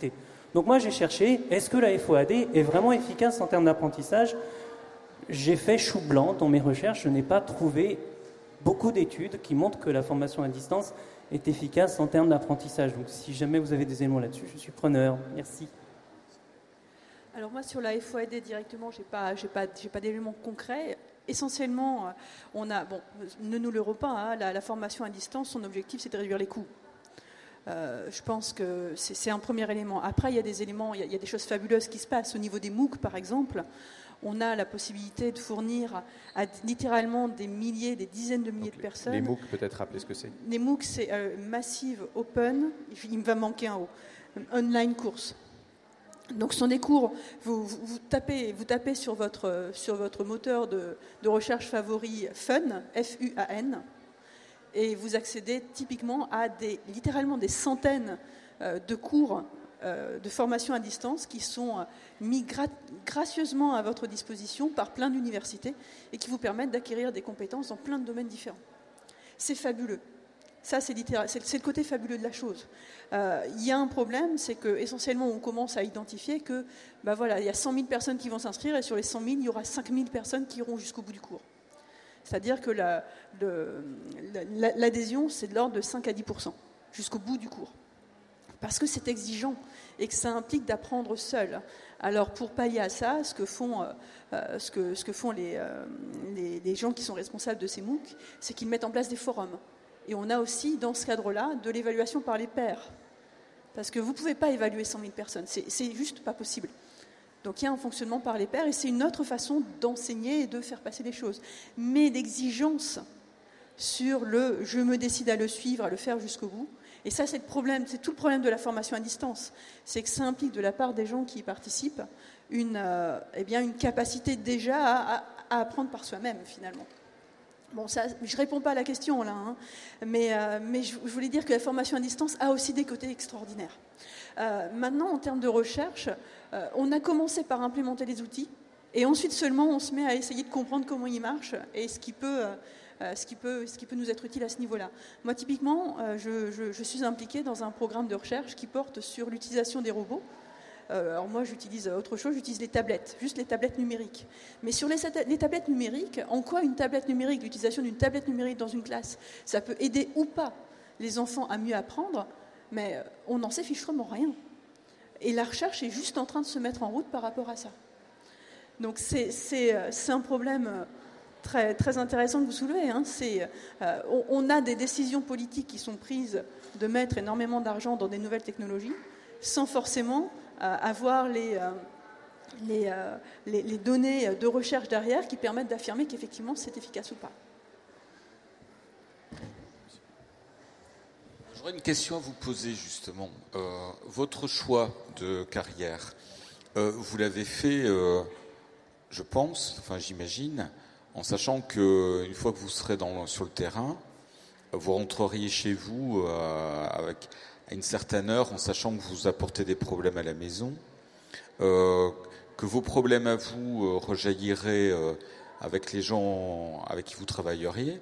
Donc moi j'ai cherché, est-ce que la FOAD est vraiment efficace en termes d'apprentissage? J'ai fait chou blanc dans mes recherches, je n'ai pas trouvé beaucoup d'études qui montrent que la formation à distance est efficace en termes d'apprentissage. Donc si jamais vous avez des éléments là-dessus, je suis preneur. Merci.
Alors moi sur la FOAD directement, j'ai pas d'éléments concrets. Essentiellement, ne nous leurrons pas, hein, la formation à distance, son objectif c'est de réduire les coûts. Je pense que c'est un premier élément. Après, il y a des éléments, il y a des choses fabuleuses qui se passent. Au niveau des MOOC, par exemple, on a la possibilité de fournir à littéralement des milliers, des dizaines de milliers de personnes.
Les MOOC, peut-être rappeler ce que c'est.
Les MOOC, c'est Massive Open, il me va manquer un O, online course. Donc, ce sont des cours, vous tapez sur votre moteur de recherche favori Fun, F-U-A-N, et vous accédez typiquement à littéralement des centaines de cours de formation à distance qui sont mis gracieusement à votre disposition par plein d'universités et qui vous permettent d'acquérir des compétences dans plein de domaines différents. C'est fabuleux. Ça, c'est le côté fabuleux de la chose. Il y a un problème, c'est qu'essentiellement, on commence à identifier que, il y a 100 000 personnes qui vont s'inscrire et sur les 100 000, il y aura 5 000 personnes qui iront jusqu'au bout du cours. C'est-à-dire que l'adhésion, c'est de l'ordre de 5 à 10% jusqu'au bout du cours. Parce que c'est exigeant et que ça implique d'apprendre seul. Alors, pour pallier à ça, ce que font les gens qui sont responsables de ces MOOC, c'est qu'ils mettent en place des forums. Et on a aussi, dans ce cadre-là, de l'évaluation par les pairs. Parce que vous ne pouvez pas évaluer 100 000 personnes, c'est juste pas possible. Donc il y a un fonctionnement par les pairs et c'est une autre façon d'enseigner et de faire passer les choses. Mais l'exigence sur je me décide à le suivre, à le faire jusqu'au bout, et ça c'est tout le problème de la formation à distance, c'est que ça implique de la part des gens qui y participent une capacité déjà à apprendre par soi-même finalement. Bon, ça, je ne réponds pas à la question là, hein, mais je voulais dire que la formation à distance a aussi des côtés extraordinaires. Maintenant, en termes de recherche, on a commencé par implémenter les outils, et ensuite seulement on se met à essayer de comprendre comment ils marchent et ce qui peut nous être utile à ce niveau-là. Moi, typiquement, je suis impliquée dans un programme de recherche qui porte sur l'utilisation des robots. Alors moi, j'utilise autre chose, j'utilise les tablettes, juste les tablettes numériques. Mais sur les tablettes numériques, en quoi l'utilisation d'une tablette numérique dans une classe, ça peut aider ou pas les enfants à mieux apprendre, mais on n'en sait fichtrement rien. Et la recherche est juste en train de se mettre en route par rapport à ça. Donc c'est un problème très, très intéressant que vous soulevez. Hein. On a des décisions politiques qui sont prises de mettre énormément d'argent dans des nouvelles technologies, sans forcément avoir les données de recherche derrière qui permettent d'affirmer qu'effectivement c'est efficace ou pas.
J'aurais une question à vous poser justement. Votre choix de carrière, vous l'avez fait, je pense, j'imagine, en sachant qu'une fois que vous serez sur le terrain, vous rentreriez chez vous à une certaine heure, en sachant que vous apportez des problèmes à la maison, que vos problèmes à vous rejailliraient avec les gens avec qui vous travailleriez,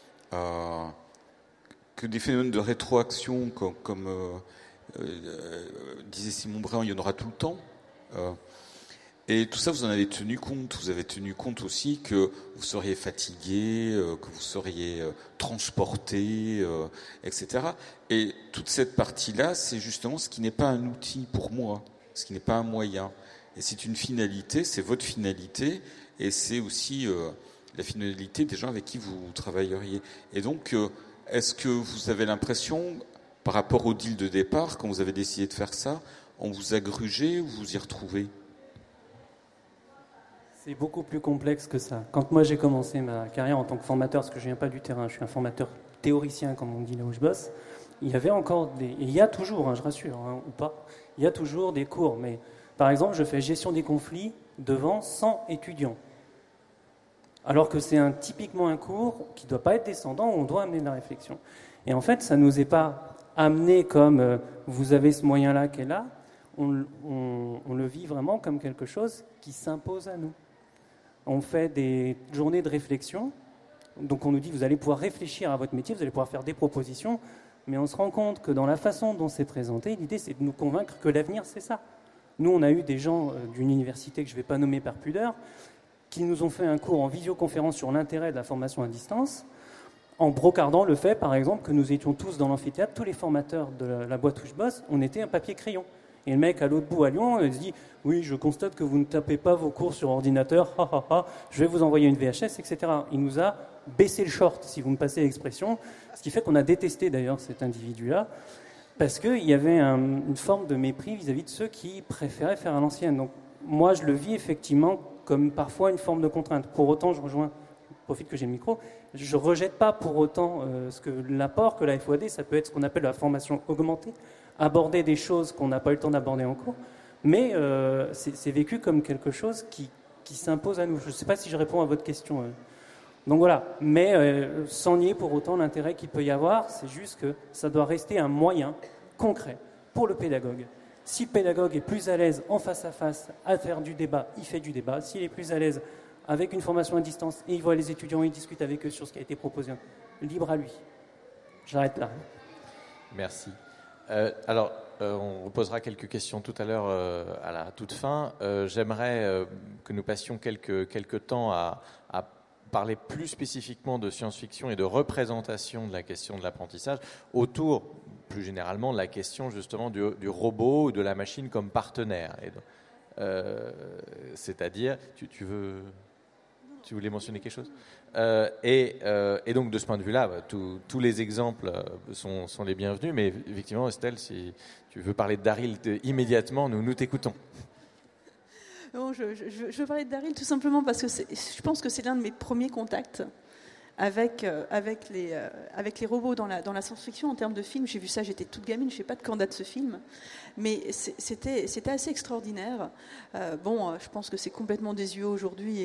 que des phénomènes de rétroaction, comme disait Simon Bréant, il y en aura tout le temps. Et tout ça, vous en avez tenu compte. Vous avez tenu compte aussi que vous seriez fatigué, que vous seriez transporté, etc. Et toute cette partie-là, c'est justement ce qui n'est pas un outil pour moi, ce qui n'est pas un moyen. Et c'est une finalité, c'est votre finalité, et c'est aussi la finalité des gens avec qui vous travailleriez. Et donc, est-ce que vous avez l'impression, par rapport au deal de départ, quand vous avez décidé de faire ça, on vous a grugé ou vous y retrouvez ?
C'est beaucoup plus complexe que ça. Quand moi j'ai commencé ma carrière en tant que formateur, parce que je ne viens pas du terrain, je suis un formateur théoricien, comme on dit là où je bosse, il y avait encore il y a toujours, je rassure, ou pas, il y a toujours des cours. Mais par exemple, je fais gestion des conflits devant 100 étudiants. Alors que c'est typiquement un cours qui ne doit pas être descendant, où on doit amener de la réflexion. Et en fait, ça ne nous est pas amené comme vous avez ce moyen-là qui est là, on le vit vraiment comme quelque chose qui s'impose à nous. On fait des journées de réflexion Donc on nous dit, vous allez pouvoir réfléchir à votre métier, vous allez pouvoir faire des propositions, mais on se rend compte que dans la façon dont c'est présenté, l'idée c'est de nous convaincre que l'avenir c'est ça. Nous, on a eu des gens d'une université que je ne vais pas nommer par pudeur, qui nous ont fait un cours en visioconférence sur l'intérêt de la formation à distance, en brocardant le fait, par exemple, que nous étions tous dans l'amphithéâtre, tous les formateurs de la boîte où je bosse, on était un papier-crayon. Et le mec à l'autre bout à Lyon, il se dit « Oui, je constate que vous ne tapez pas vos cours sur ordinateur, je vais vous envoyer une VHS, etc. » Il nous a baissé le short, si vous me passez l'expression, ce qui fait qu'on a détesté d'ailleurs cet individu-là, parce qu'il y avait une forme de mépris vis-à-vis de ceux qui préféraient faire à l'ancienne. Donc moi, je le vis effectivement comme parfois une forme de contrainte. Pour autant, je rejoins, je profite que j'ai le micro, je ne rejette pas pour autant l'apport que la FOAD, ça peut être ce qu'on appelle la formation augmentée, aborder des choses qu'on n'a pas eu le temps d'aborder en cours, mais c'est vécu comme quelque chose qui s'impose à nous. Je ne sais pas si je réponds à votre question. Donc voilà, mais sans nier pour autant l'intérêt qu'il peut y avoir, c'est juste que ça doit rester un moyen concret pour le pédagogue. Si le pédagogue est plus à l'aise en face à face à faire du débat, il fait du débat. S'il est plus à l'aise avec une formation à distance et il voit les étudiants, il discute avec eux sur ce qui a été proposé, libre à lui. J'arrête là.
Merci. On reposera quelques questions tout à l'heure à la toute fin. J'aimerais que nous passions quelques temps à parler plus spécifiquement de science-fiction et de représentation de la question de l'apprentissage autour, plus généralement, de la question justement du robot ou de la machine comme partenaire. C'est-à-dire, tu voulais mentionner quelque chose ? Et donc de ce point de vue-là, tous les exemples sont les bienvenus, mais effectivement, Estelle, si tu veux parler de Daryl immédiatement, nous t'écoutons.
Non, je veux parler de Daryl tout simplement parce que je pense que c'est l'un de mes premiers contacts avec les robots dans la science-fiction en termes de film. J'ai vu ça, j'étais toute gamine, je ne sais pas de quand date ce film, mais c'était assez extraordinaire. Je pense que c'est complètement désuet aujourd'hui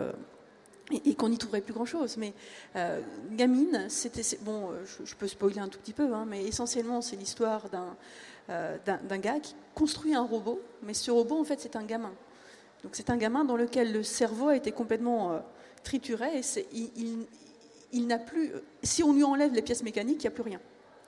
et qu'on n'y trouverait plus grand-chose. Mais gamine, je peux spoiler un tout petit peu, mais essentiellement c'est l'histoire d'un gars qui construit un robot, mais ce robot en fait c'est un gamin. Donc c'est un gamin dans lequel le cerveau a été complètement trituré et il n'a plus. Si on lui enlève les pièces mécaniques, il n'y a plus rien.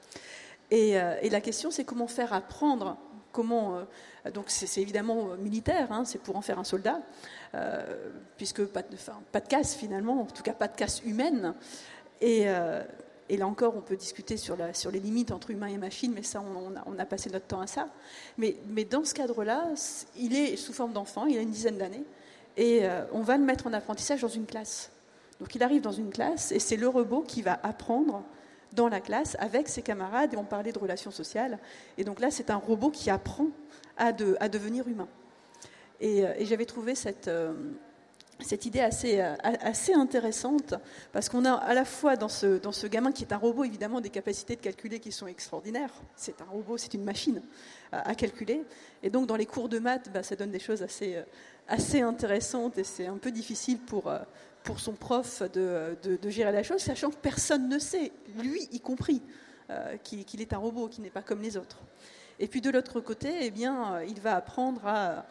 Et la question c'est comment faire apprendre. Donc c'est évidemment militaire, c'est pour en faire un soldat, puisque pas de casse finalement, en tout cas pas de casse humaine. Et là encore, on peut discuter sur les limites entre humain et machine, mais ça, on a passé notre temps à ça. Mais dans ce cadre-là, il est sous forme d'enfant, il a une dizaine d'années, et on va le mettre en apprentissage dans une classe. Donc il arrive dans une classe, et c'est le robot qui va apprendre dans la classe avec ses camarades, et on parlait de relations sociales. Et donc là, c'est un robot qui apprend à devenir humain. Et j'avais trouvé cette idée assez intéressante, parce qu'on a à la fois dans ce gamin qui est un robot, évidemment, des capacités de calculer qui sont extraordinaires. C'est un robot, c'est une machine à calculer. Et donc dans les cours de maths, ça donne des choses assez intéressantes, et c'est un peu difficile pour son prof de gérer la chose, sachant que personne ne sait, lui y compris, qu'il est un robot, qu'il n'est pas comme les autres. Et puis de l'autre côté, il va apprendre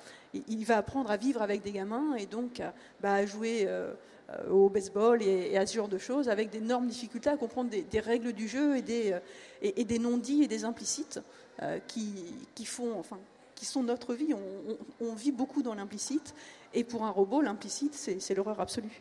à vivre avec des gamins, et donc à jouer au baseball et à ce genre de choses, avec d'énormes difficultés à comprendre des règles du jeu et des non-dits et des implicites qui sont notre vie. On vit beaucoup dans l'implicite, et pour un robot, l'implicite, c'est l'horreur absolue.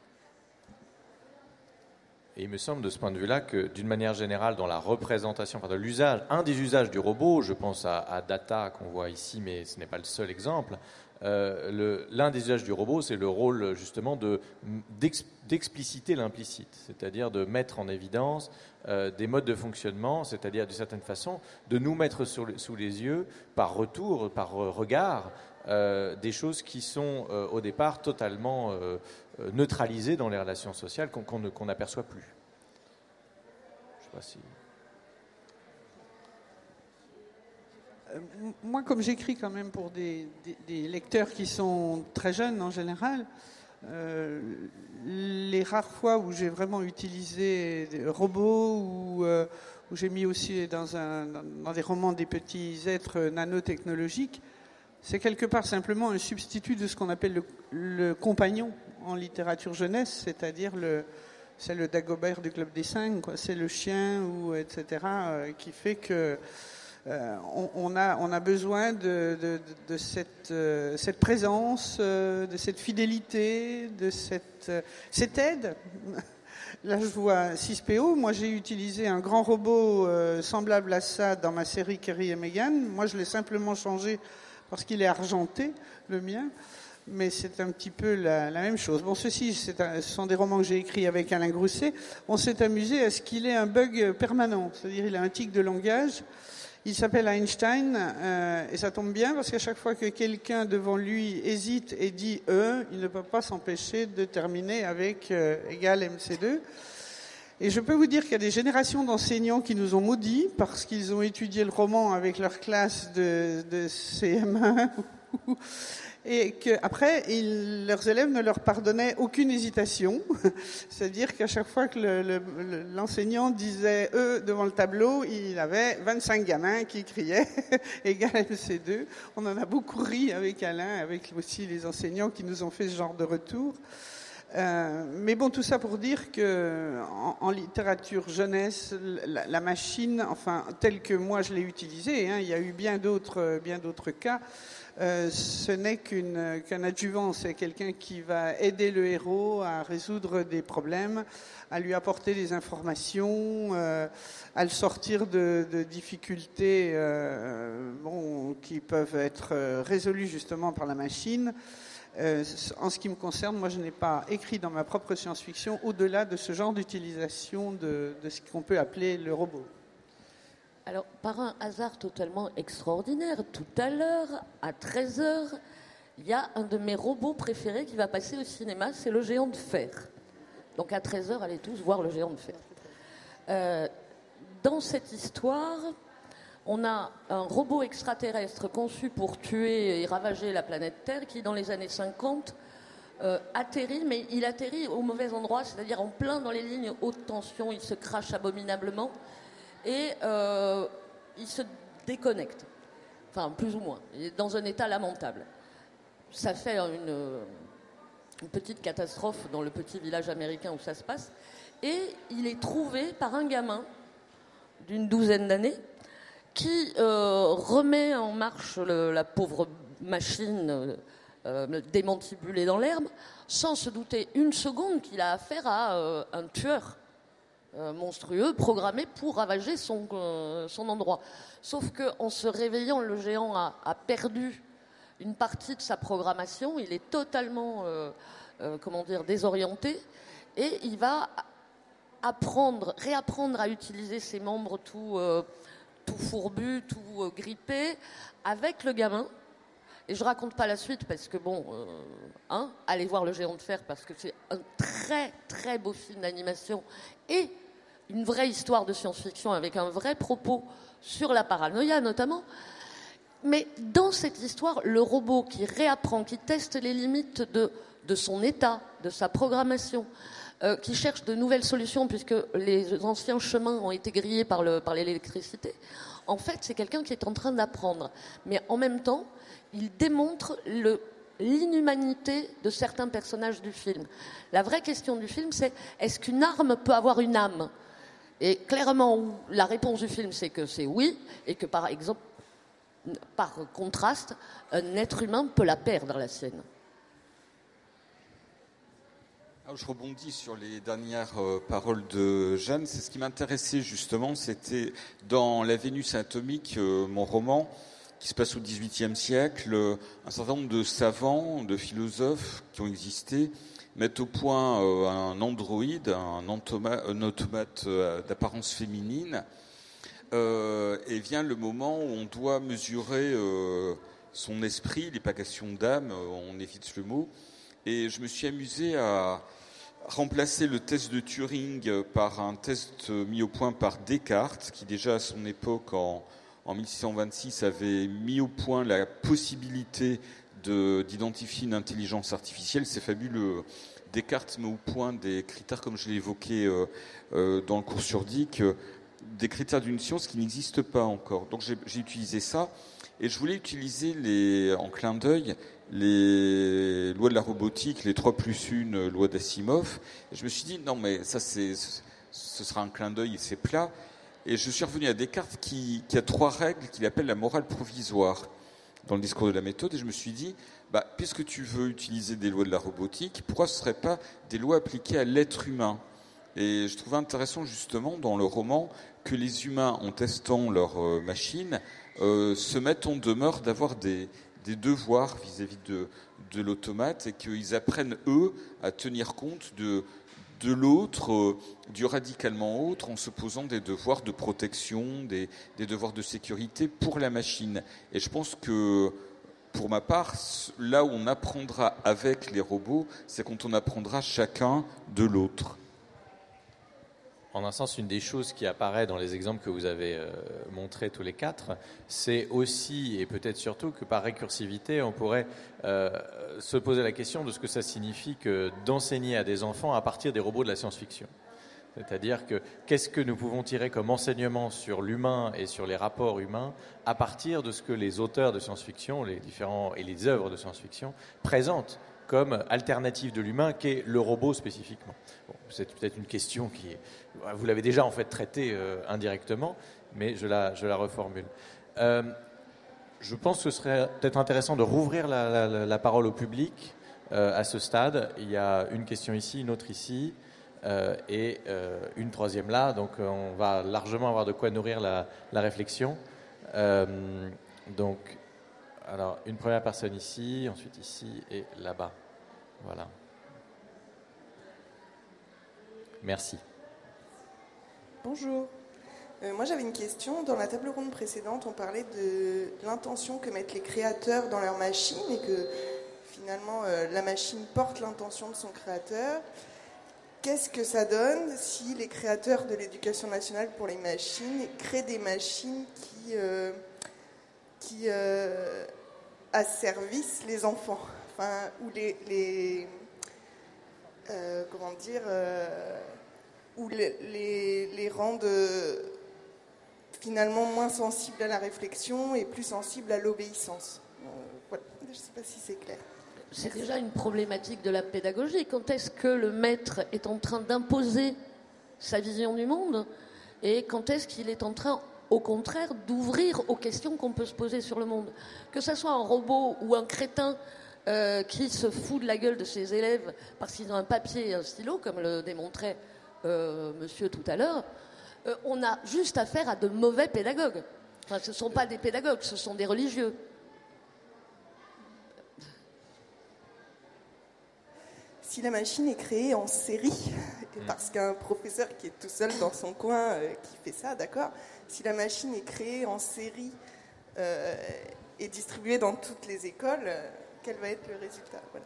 Et il me semble de ce point de vue-là que, d'une manière générale, dans la représentation, de l'usage, un des usages du robot, je pense à Data qu'on voit ici, mais ce n'est pas le seul exemple, l'un des usages du robot, c'est le rôle justement d'expliciter l'implicite, c'est-à-dire de mettre en évidence des modes de fonctionnement, c'est-à-dire d'une certaine façon de nous mettre sous les yeux, par retour, par regard, des choses qui sont au départ totalement neutralisées dans les relations sociales qu'on n'aperçoit plus. Je sais pas si...
Moi, comme j'écris quand même pour des lecteurs qui sont très jeunes en général, les rares fois où j'ai vraiment utilisé des robots, où j'ai mis aussi dans des romans des petits êtres nanotechnologiques, c'est quelque part simplement un substitut de ce qu'on appelle le compagnon en littérature jeunesse, c'est-à-dire c'est le Dagobert du Club des 5, quoi. C'est le chien, ou etc., qui fait que on a besoin de cette présence, de cette fidélité, de cette aide. Là, je vois 6PO. Moi, j'ai utilisé un grand robot semblable à ça dans ma série Kerry et Meghan. Moi, je l'ai simplement changé parce qu'il est argenté, le mien. Mais c'est un petit peu la même chose. Bon, ce sont des romans que j'ai écrits avec Alain Grousset. On s'est amusé à ce qu'il ait un bug permanent. C'est-à-dire, il a un tic de langage. Il s'appelle Einstein, et ça tombe bien parce qu'à chaque fois que quelqu'un devant lui hésite et dit « il ne peut pas s'empêcher de terminer avec égal MC2. Et je peux vous dire qu'il y a des générations d'enseignants qui nous ont maudits parce qu'ils ont étudié le roman avec leur classe de CM1 et qu'après, leurs élèves ne leur pardonnaient aucune hésitation. C'est-à-dire qu'à chaque fois que l'enseignant disait « devant le tableau, il avait 25 gamins qui criaient « égal MC2 ». On en a beaucoup ri avec Alain, avec aussi les enseignants qui nous ont fait ce genre de retour. Mais bon, tout ça pour dire que en littérature jeunesse, la machine, enfin telle que moi je l'ai utilisée, il y a eu bien d'autres cas. Ce n'est qu'un adjuvant, c'est quelqu'un qui va aider le héros à résoudre des problèmes, à lui apporter des informations, à le sortir de difficultés qui peuvent être résolues justement par la machine. En ce qui me concerne, moi je n'ai pas écrit dans ma propre science-fiction au-delà de ce genre d'utilisation de ce qu'on peut appeler le robot.
Alors, par un hasard totalement extraordinaire, tout à l'heure, à 13h, il y a un de mes robots préférés qui va passer au cinéma, c'est le géant de fer. Donc à 13h, allez tous voir le géant de fer. Dans cette histoire, on a un robot extraterrestre conçu pour tuer et ravager la planète Terre qui, dans les années 50, atterrit, mais il atterrit au mauvais endroit, c'est-à-dire en plein dans les lignes haute tension, il se crache abominablement. Et il se déconnecte, enfin plus ou moins, il est dans un état lamentable. Ça fait une petite catastrophe dans le petit village américain où ça se passe, et il est trouvé par un gamin d'une 12aine d'années qui remet en marche la pauvre machine démantibulée dans l'herbe, sans se douter une seconde qu'il a affaire à un tueur monstrueux, programmé pour ravager son endroit. Sauf qu'en se réveillant, le géant a perdu une partie de sa programmation, il est totalement désorienté, et il va réapprendre à utiliser ses membres tout fourbus, tout grippés, avec le gamin. Et je raconte pas la suite parce que allez voir le géant de fer parce que c'est un très très beau film d'animation et une vraie histoire de science-fiction avec un vrai propos sur la paranoïa notamment. Mais dans cette histoire, le robot qui réapprend, qui teste les limites de son état, de sa programmation, qui cherche de nouvelles solutions puisque les anciens chemins ont été grillés par l'électricité, en fait, c'est quelqu'un qui est en train d'apprendre. Mais en même temps, il démontre l'inhumanité de certains personnages du film. La vraie question du film, c'est est-ce qu'une arme peut avoir une âme ? Et clairement, la réponse du film, c'est que c'est oui, et que par exemple, par contraste, un être humain peut la perdre, la sienne.
Alors, je rebondis sur les dernières paroles de Jeanne. C'est ce qui m'intéressait justement, c'était dans La Vénus atomique, mon roman, qui se passe au XVIIIe siècle, un certain nombre de savants, de philosophes qui ont existé, mettent au point un androïde, un automate d'apparence féminine, et vient le moment où on doit mesurer son esprit, il n'est pas question d'âme, on évite le mot, et je me suis amusé à remplacer le test de Turing par un test mis au point par Descartes, qui déjà à son époque, en 1626, avait mis au point la possibilité d'identifier une intelligence artificielle. C'est fabuleux. Descartes met au point des critères, comme je l'ai évoqué dans le cours sur Dick, des critères d'une science qui n'existe pas encore. Donc j'ai utilisé ça. Et je voulais utiliser en clin d'œil les lois de la robotique, les 3+1 lois d'Asimov. Et je me suis dit, non mais ça ce sera un clin d'œil et c'est plat. Et je suis revenu à Descartes qui a 3 règles qu'il appelle la morale provisoire dans le discours de la méthode. Et je me suis dit, puisque tu veux utiliser des lois de la robotique, pourquoi ce ne seraient pas des lois appliquées à l'être humain ? Et je trouvais intéressant justement dans le roman que les humains, en testant leurs machines, se mettent en demeure d'avoir des devoirs vis-à-vis de l'automate et qu'ils apprennent, eux, à tenir compte de l'autre, du radicalement autre, en se posant des devoirs de protection, des devoirs de sécurité pour la machine. Et je pense que, pour ma part, là où on apprendra avec les robots, c'est quand on apprendra chacun de l'autre.
En un sens, une des choses qui apparaît dans les exemples que vous avez montrés tous les 4, c'est aussi, et peut-être surtout, que par récursivité, on pourrait se poser la question de ce que ça signifie que d'enseigner à des enfants à partir des robots de la science-fiction. C'est-à-dire que qu'est-ce que nous pouvons tirer comme enseignement sur l'humain et sur les rapports humains à partir de ce que les auteurs de science-fiction, les œuvres de science-fiction présentent comme alternative de l'humain qu'est le robot spécifiquement. Bon, c'est peut-être une question vous l'avez déjà en fait traitée indirectement, mais je la reformule. Je pense que ce serait peut-être intéressant de rouvrir la parole au public à ce stade. Il y a une question ici, une autre ici, et une troisième là, donc on va largement avoir de quoi nourrir la réflexion. Donc, alors, une première personne ici, ensuite ici et là-bas. Voilà. Merci.
Bonjour. Moi, j'avais une question. Dans la table ronde précédente, on parlait de l'intention que mettent les créateurs dans leur machine et que finalement, la machine porte l'intention de son créateur. Qu'est-ce que ça donne si les créateurs de l'éducation nationale pour les machines créent des machines qui asservissent les enfants, enfin, ou les rendent finalement moins sensibles à la réflexion et plus sensibles à l'obéissance. Voilà. Je ne sais pas si c'est clair.
C'est déjà une problématique de la pédagogie. Quand est-ce que le maître est en train d'imposer sa vision du monde et quand est-ce qu'il est en train, au contraire, d'ouvrir aux questions qu'on peut se poser sur le monde ? Que ce soit un robot ou un crétin qui se fout de la gueule de ses élèves parce qu'ils ont un papier et un stylo, comme le démontrait monsieur tout à l'heure, on a juste affaire à de mauvais pédagogues. Enfin, ce ne sont pas des pédagogues, ce sont des religieux.
Si la machine est créée en série, parce qu'un professeur qui est tout seul dans son coin qui fait ça, d'accord. Si la machine est créée en série et distribuée dans toutes les écoles, quel va être le résultat ? Voilà.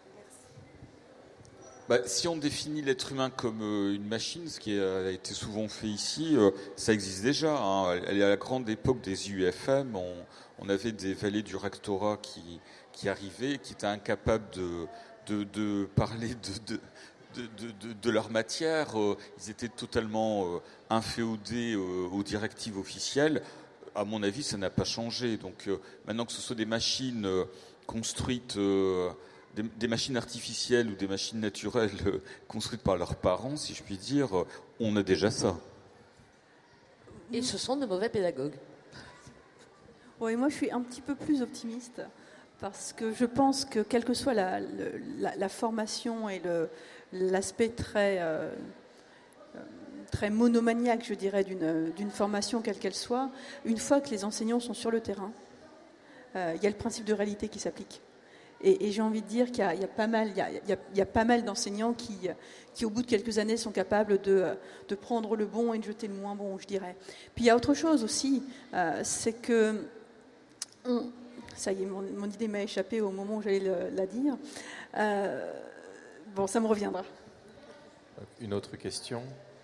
Merci.
Si on définit l'être humain comme une machine, ce qui a été souvent fait ici, ça existe déjà. Hein. À la grande époque des IUFM, on avait des valets du rectorat qui arrivaient, qui étaient incapables de parler de leur matière. Ils étaient totalement inféodés aux directives officielles. À mon avis, ça n'a pas changé. Donc maintenant que ce soit des machines construites, des machines artificielles ou des machines naturelles construites par leurs parents, si je puis dire, on a déjà ça.
Et ce sont de mauvais pédagogues.
Oui, moi je suis un petit peu plus optimiste. Parce que je pense que quelle que soit la formation et l'aspect très monomaniaque, je dirais, d'une formation quelle qu'elle soit, une fois que les enseignants sont sur le terrain, il y a le principe de réalité qui s'applique. Et j'ai envie de dire qu'il y a pas mal d'enseignants qui, au bout de quelques années, sont capables de prendre le bon et de jeter le moins bon, je dirais. Puis il y a autre chose aussi, c'est que... Ça y est, mon idée m'a échappé au moment où j'allais la dire. Bon, ça me reviendra.
Une autre question ?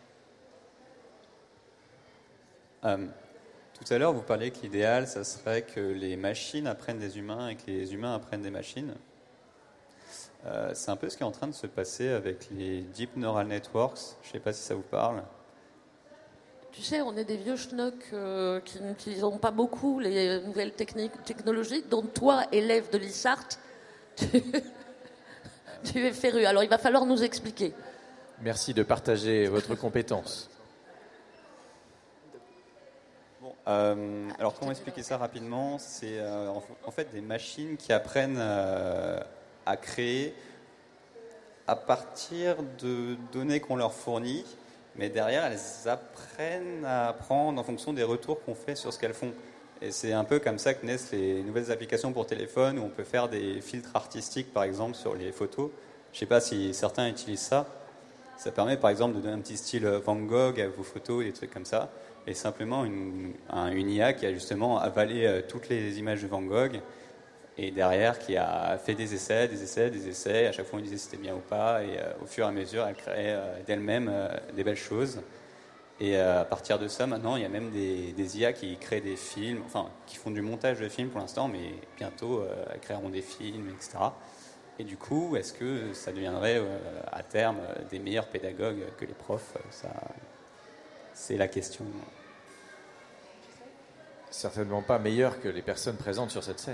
Tout à l'heure, vous parliez que l'idéal, ça serait que les machines apprennent des humains et que les humains apprennent des machines. C'est un peu ce qui est en train de se passer avec les Deep Neural Networks. Je ne sais pas si ça vous parle.
Tu sais, on est des vieux schnocks qui n'utilisent pas beaucoup les nouvelles technologies, dont toi, élève de l'ISART, tu es féru. Alors, il va falloir nous expliquer.
Merci de partager votre compétence.
Bon, alors, comment expliquer ça rapidement? C'est en fait des machines qui apprennent à créer à partir de données qu'on leur fournit. Mais derrière, elles apprennent à apprendre en fonction des retours qu'on fait sur ce qu'elles font. Et c'est un peu comme ça que naissent les nouvelles applications pour téléphone, où on peut faire des filtres artistiques, par exemple, sur les photos. Je ne sais pas si certains utilisent ça. Ça permet, par exemple, de donner un petit style Van Gogh à vos photos, des trucs comme ça. Et simplement une IA qui a justement avalé toutes les images de Van Gogh, et derrière qui a fait des essais. À chaque fois, on disait si c'était bien ou pas. Et au fur et à mesure, elle créait d'elle-même des belles choses. Et à partir de ça, maintenant, il y a même des IA qui créent des films, enfin, qui font du montage de films pour l'instant, mais bientôt, elles créeront des films, etc. Et du coup, est-ce que ça deviendrait, à terme, des meilleurs pédagogues que les profs? Ça, c'est la question.
Certainement pas meilleurs que les personnes présentes sur cette scène.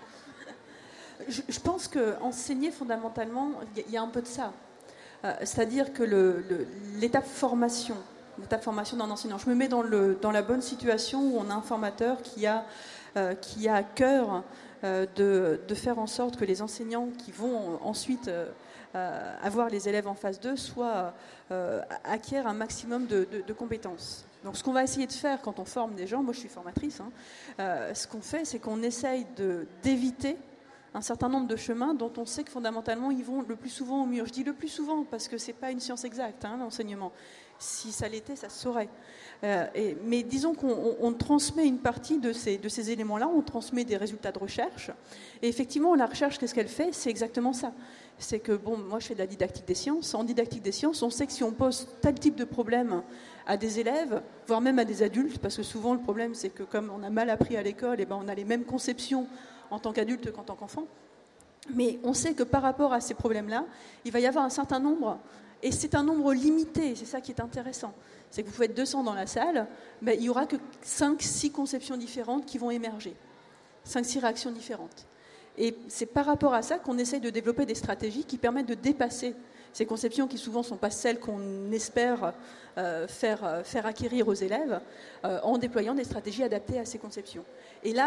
Je pense qu'enseigner, fondamentalement, il y a un peu de ça. C'est-à-dire que l'étape formation d'un enseignant, je me mets dans la bonne situation où on a un formateur qui a à cœur de faire en sorte que les enseignants qui vont ensuite avoir les élèves en face d'eux acquièrent un maximum de compétences. Donc ce qu'on va essayer de faire quand on forme des gens, moi je suis formatrice, ce qu'on fait, c'est qu'on essaye d'éviter un certain nombre de chemins dont on sait que fondamentalement ils vont le plus souvent au mur. Je dis le plus souvent parce que c'est pas une science exacte, l'enseignement. Si ça l'était, ça se saurait. Mais disons qu'on transmet une partie de ces éléments-là, on transmet des résultats de recherche. Et effectivement, la recherche, qu'est-ce qu'elle fait? C'est exactement ça. C'est que, moi je fais de la didactique des sciences. En didactique des sciences, on sait que si on pose tel type de problème à des élèves, voire même à des adultes, parce que souvent le problème c'est que comme on a mal appris à l'école, on a les mêmes conceptions en tant qu'adulte qu'en tant qu'enfant. Mais on sait que par rapport à ces problèmes-là, il va y avoir un certain nombre, et c'est un nombre limité, c'est ça qui est intéressant. C'est que vous pouvez être 200 dans la salle, mais il n'y aura que 5-6 conceptions différentes qui vont émerger. 5-6 réactions différentes. Et c'est par rapport à ça qu'on essaye de développer des stratégies qui permettent de dépasser ces conceptions qui souvent ne sont pas celles qu'on espère faire acquérir aux élèves en déployant des stratégies adaptées à ces conceptions. Et là,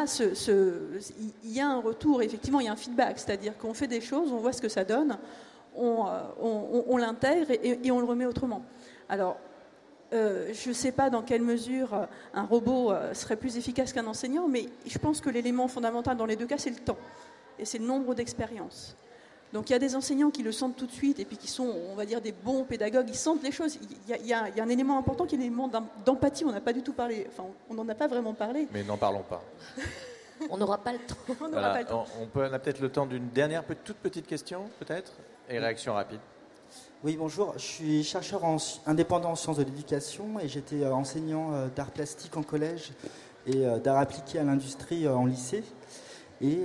il y a un retour, effectivement, il y a un feedback, c'est-à-dire qu'on fait des choses, on voit ce que ça donne, on l'intègre et on le remet autrement. Alors, je ne sais pas dans quelle mesure un robot serait plus efficace qu'un enseignant, mais je pense que l'élément fondamental dans les deux cas, c'est le temps et c'est le nombre d'expériences. Donc il y a des enseignants qui le sentent tout de suite et puis qui sont, on va dire, des bons pédagogues, ils sentent les choses. Il y a un élément important qui est l'élément d'empathie, on n'a pas du tout parlé, enfin on n'en a pas vraiment parlé.
Mais n'en parlons pas.
On n'aura pas le temps.
On a peut-être le temps d'une dernière toute petite question, peut-être, et réaction rapide.
Oui, bonjour. Je suis chercheur indépendant en sciences de l'éducation et j'étais enseignant d'art plastique en collège et d'art appliqué à l'industrie en lycée. Et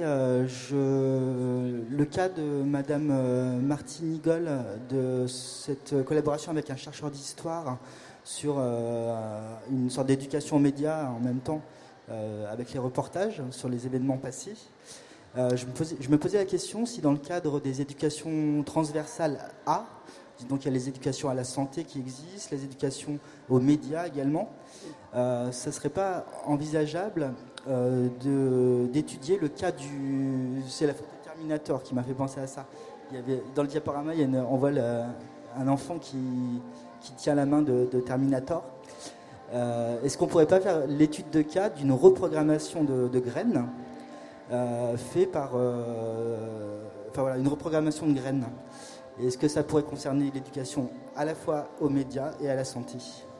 le cas de Madame Martinigol, de cette collaboration avec un chercheur d'histoire sur une sorte d'éducation aux médias en même temps avec les reportages sur les événements passés, je me posais la question si dans le cadre des éducations transversales A, donc il y a les éducations à la santé qui existent, les éducations aux médias également, ça ne serait pas envisageable d'étudier le cas c'est la photo Terminator qui m'a fait penser à ça. Dans le diaporama, on voit un enfant qui tient la main de Terminator. Est-ce qu'on ne pourrait pas faire l'étude de cas d'une reprogrammation de graines fait par une reprogrammation de graines? Et est-ce que ça pourrait concerner l'éducation à la fois aux médias et à la santé?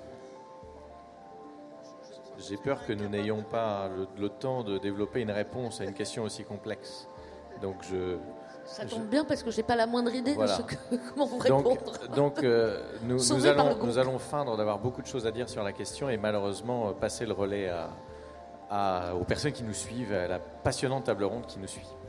J'ai peur que nous n'ayons pas le temps de développer une réponse à une question aussi complexe. Donc
ça tombe bien parce que je n'ai pas la moindre idée de comment répondre.
Donc nous allons feindre d'avoir beaucoup de choses à dire sur la question et malheureusement passer le relais aux personnes qui nous suivent, à la passionnante table ronde qui nous suit.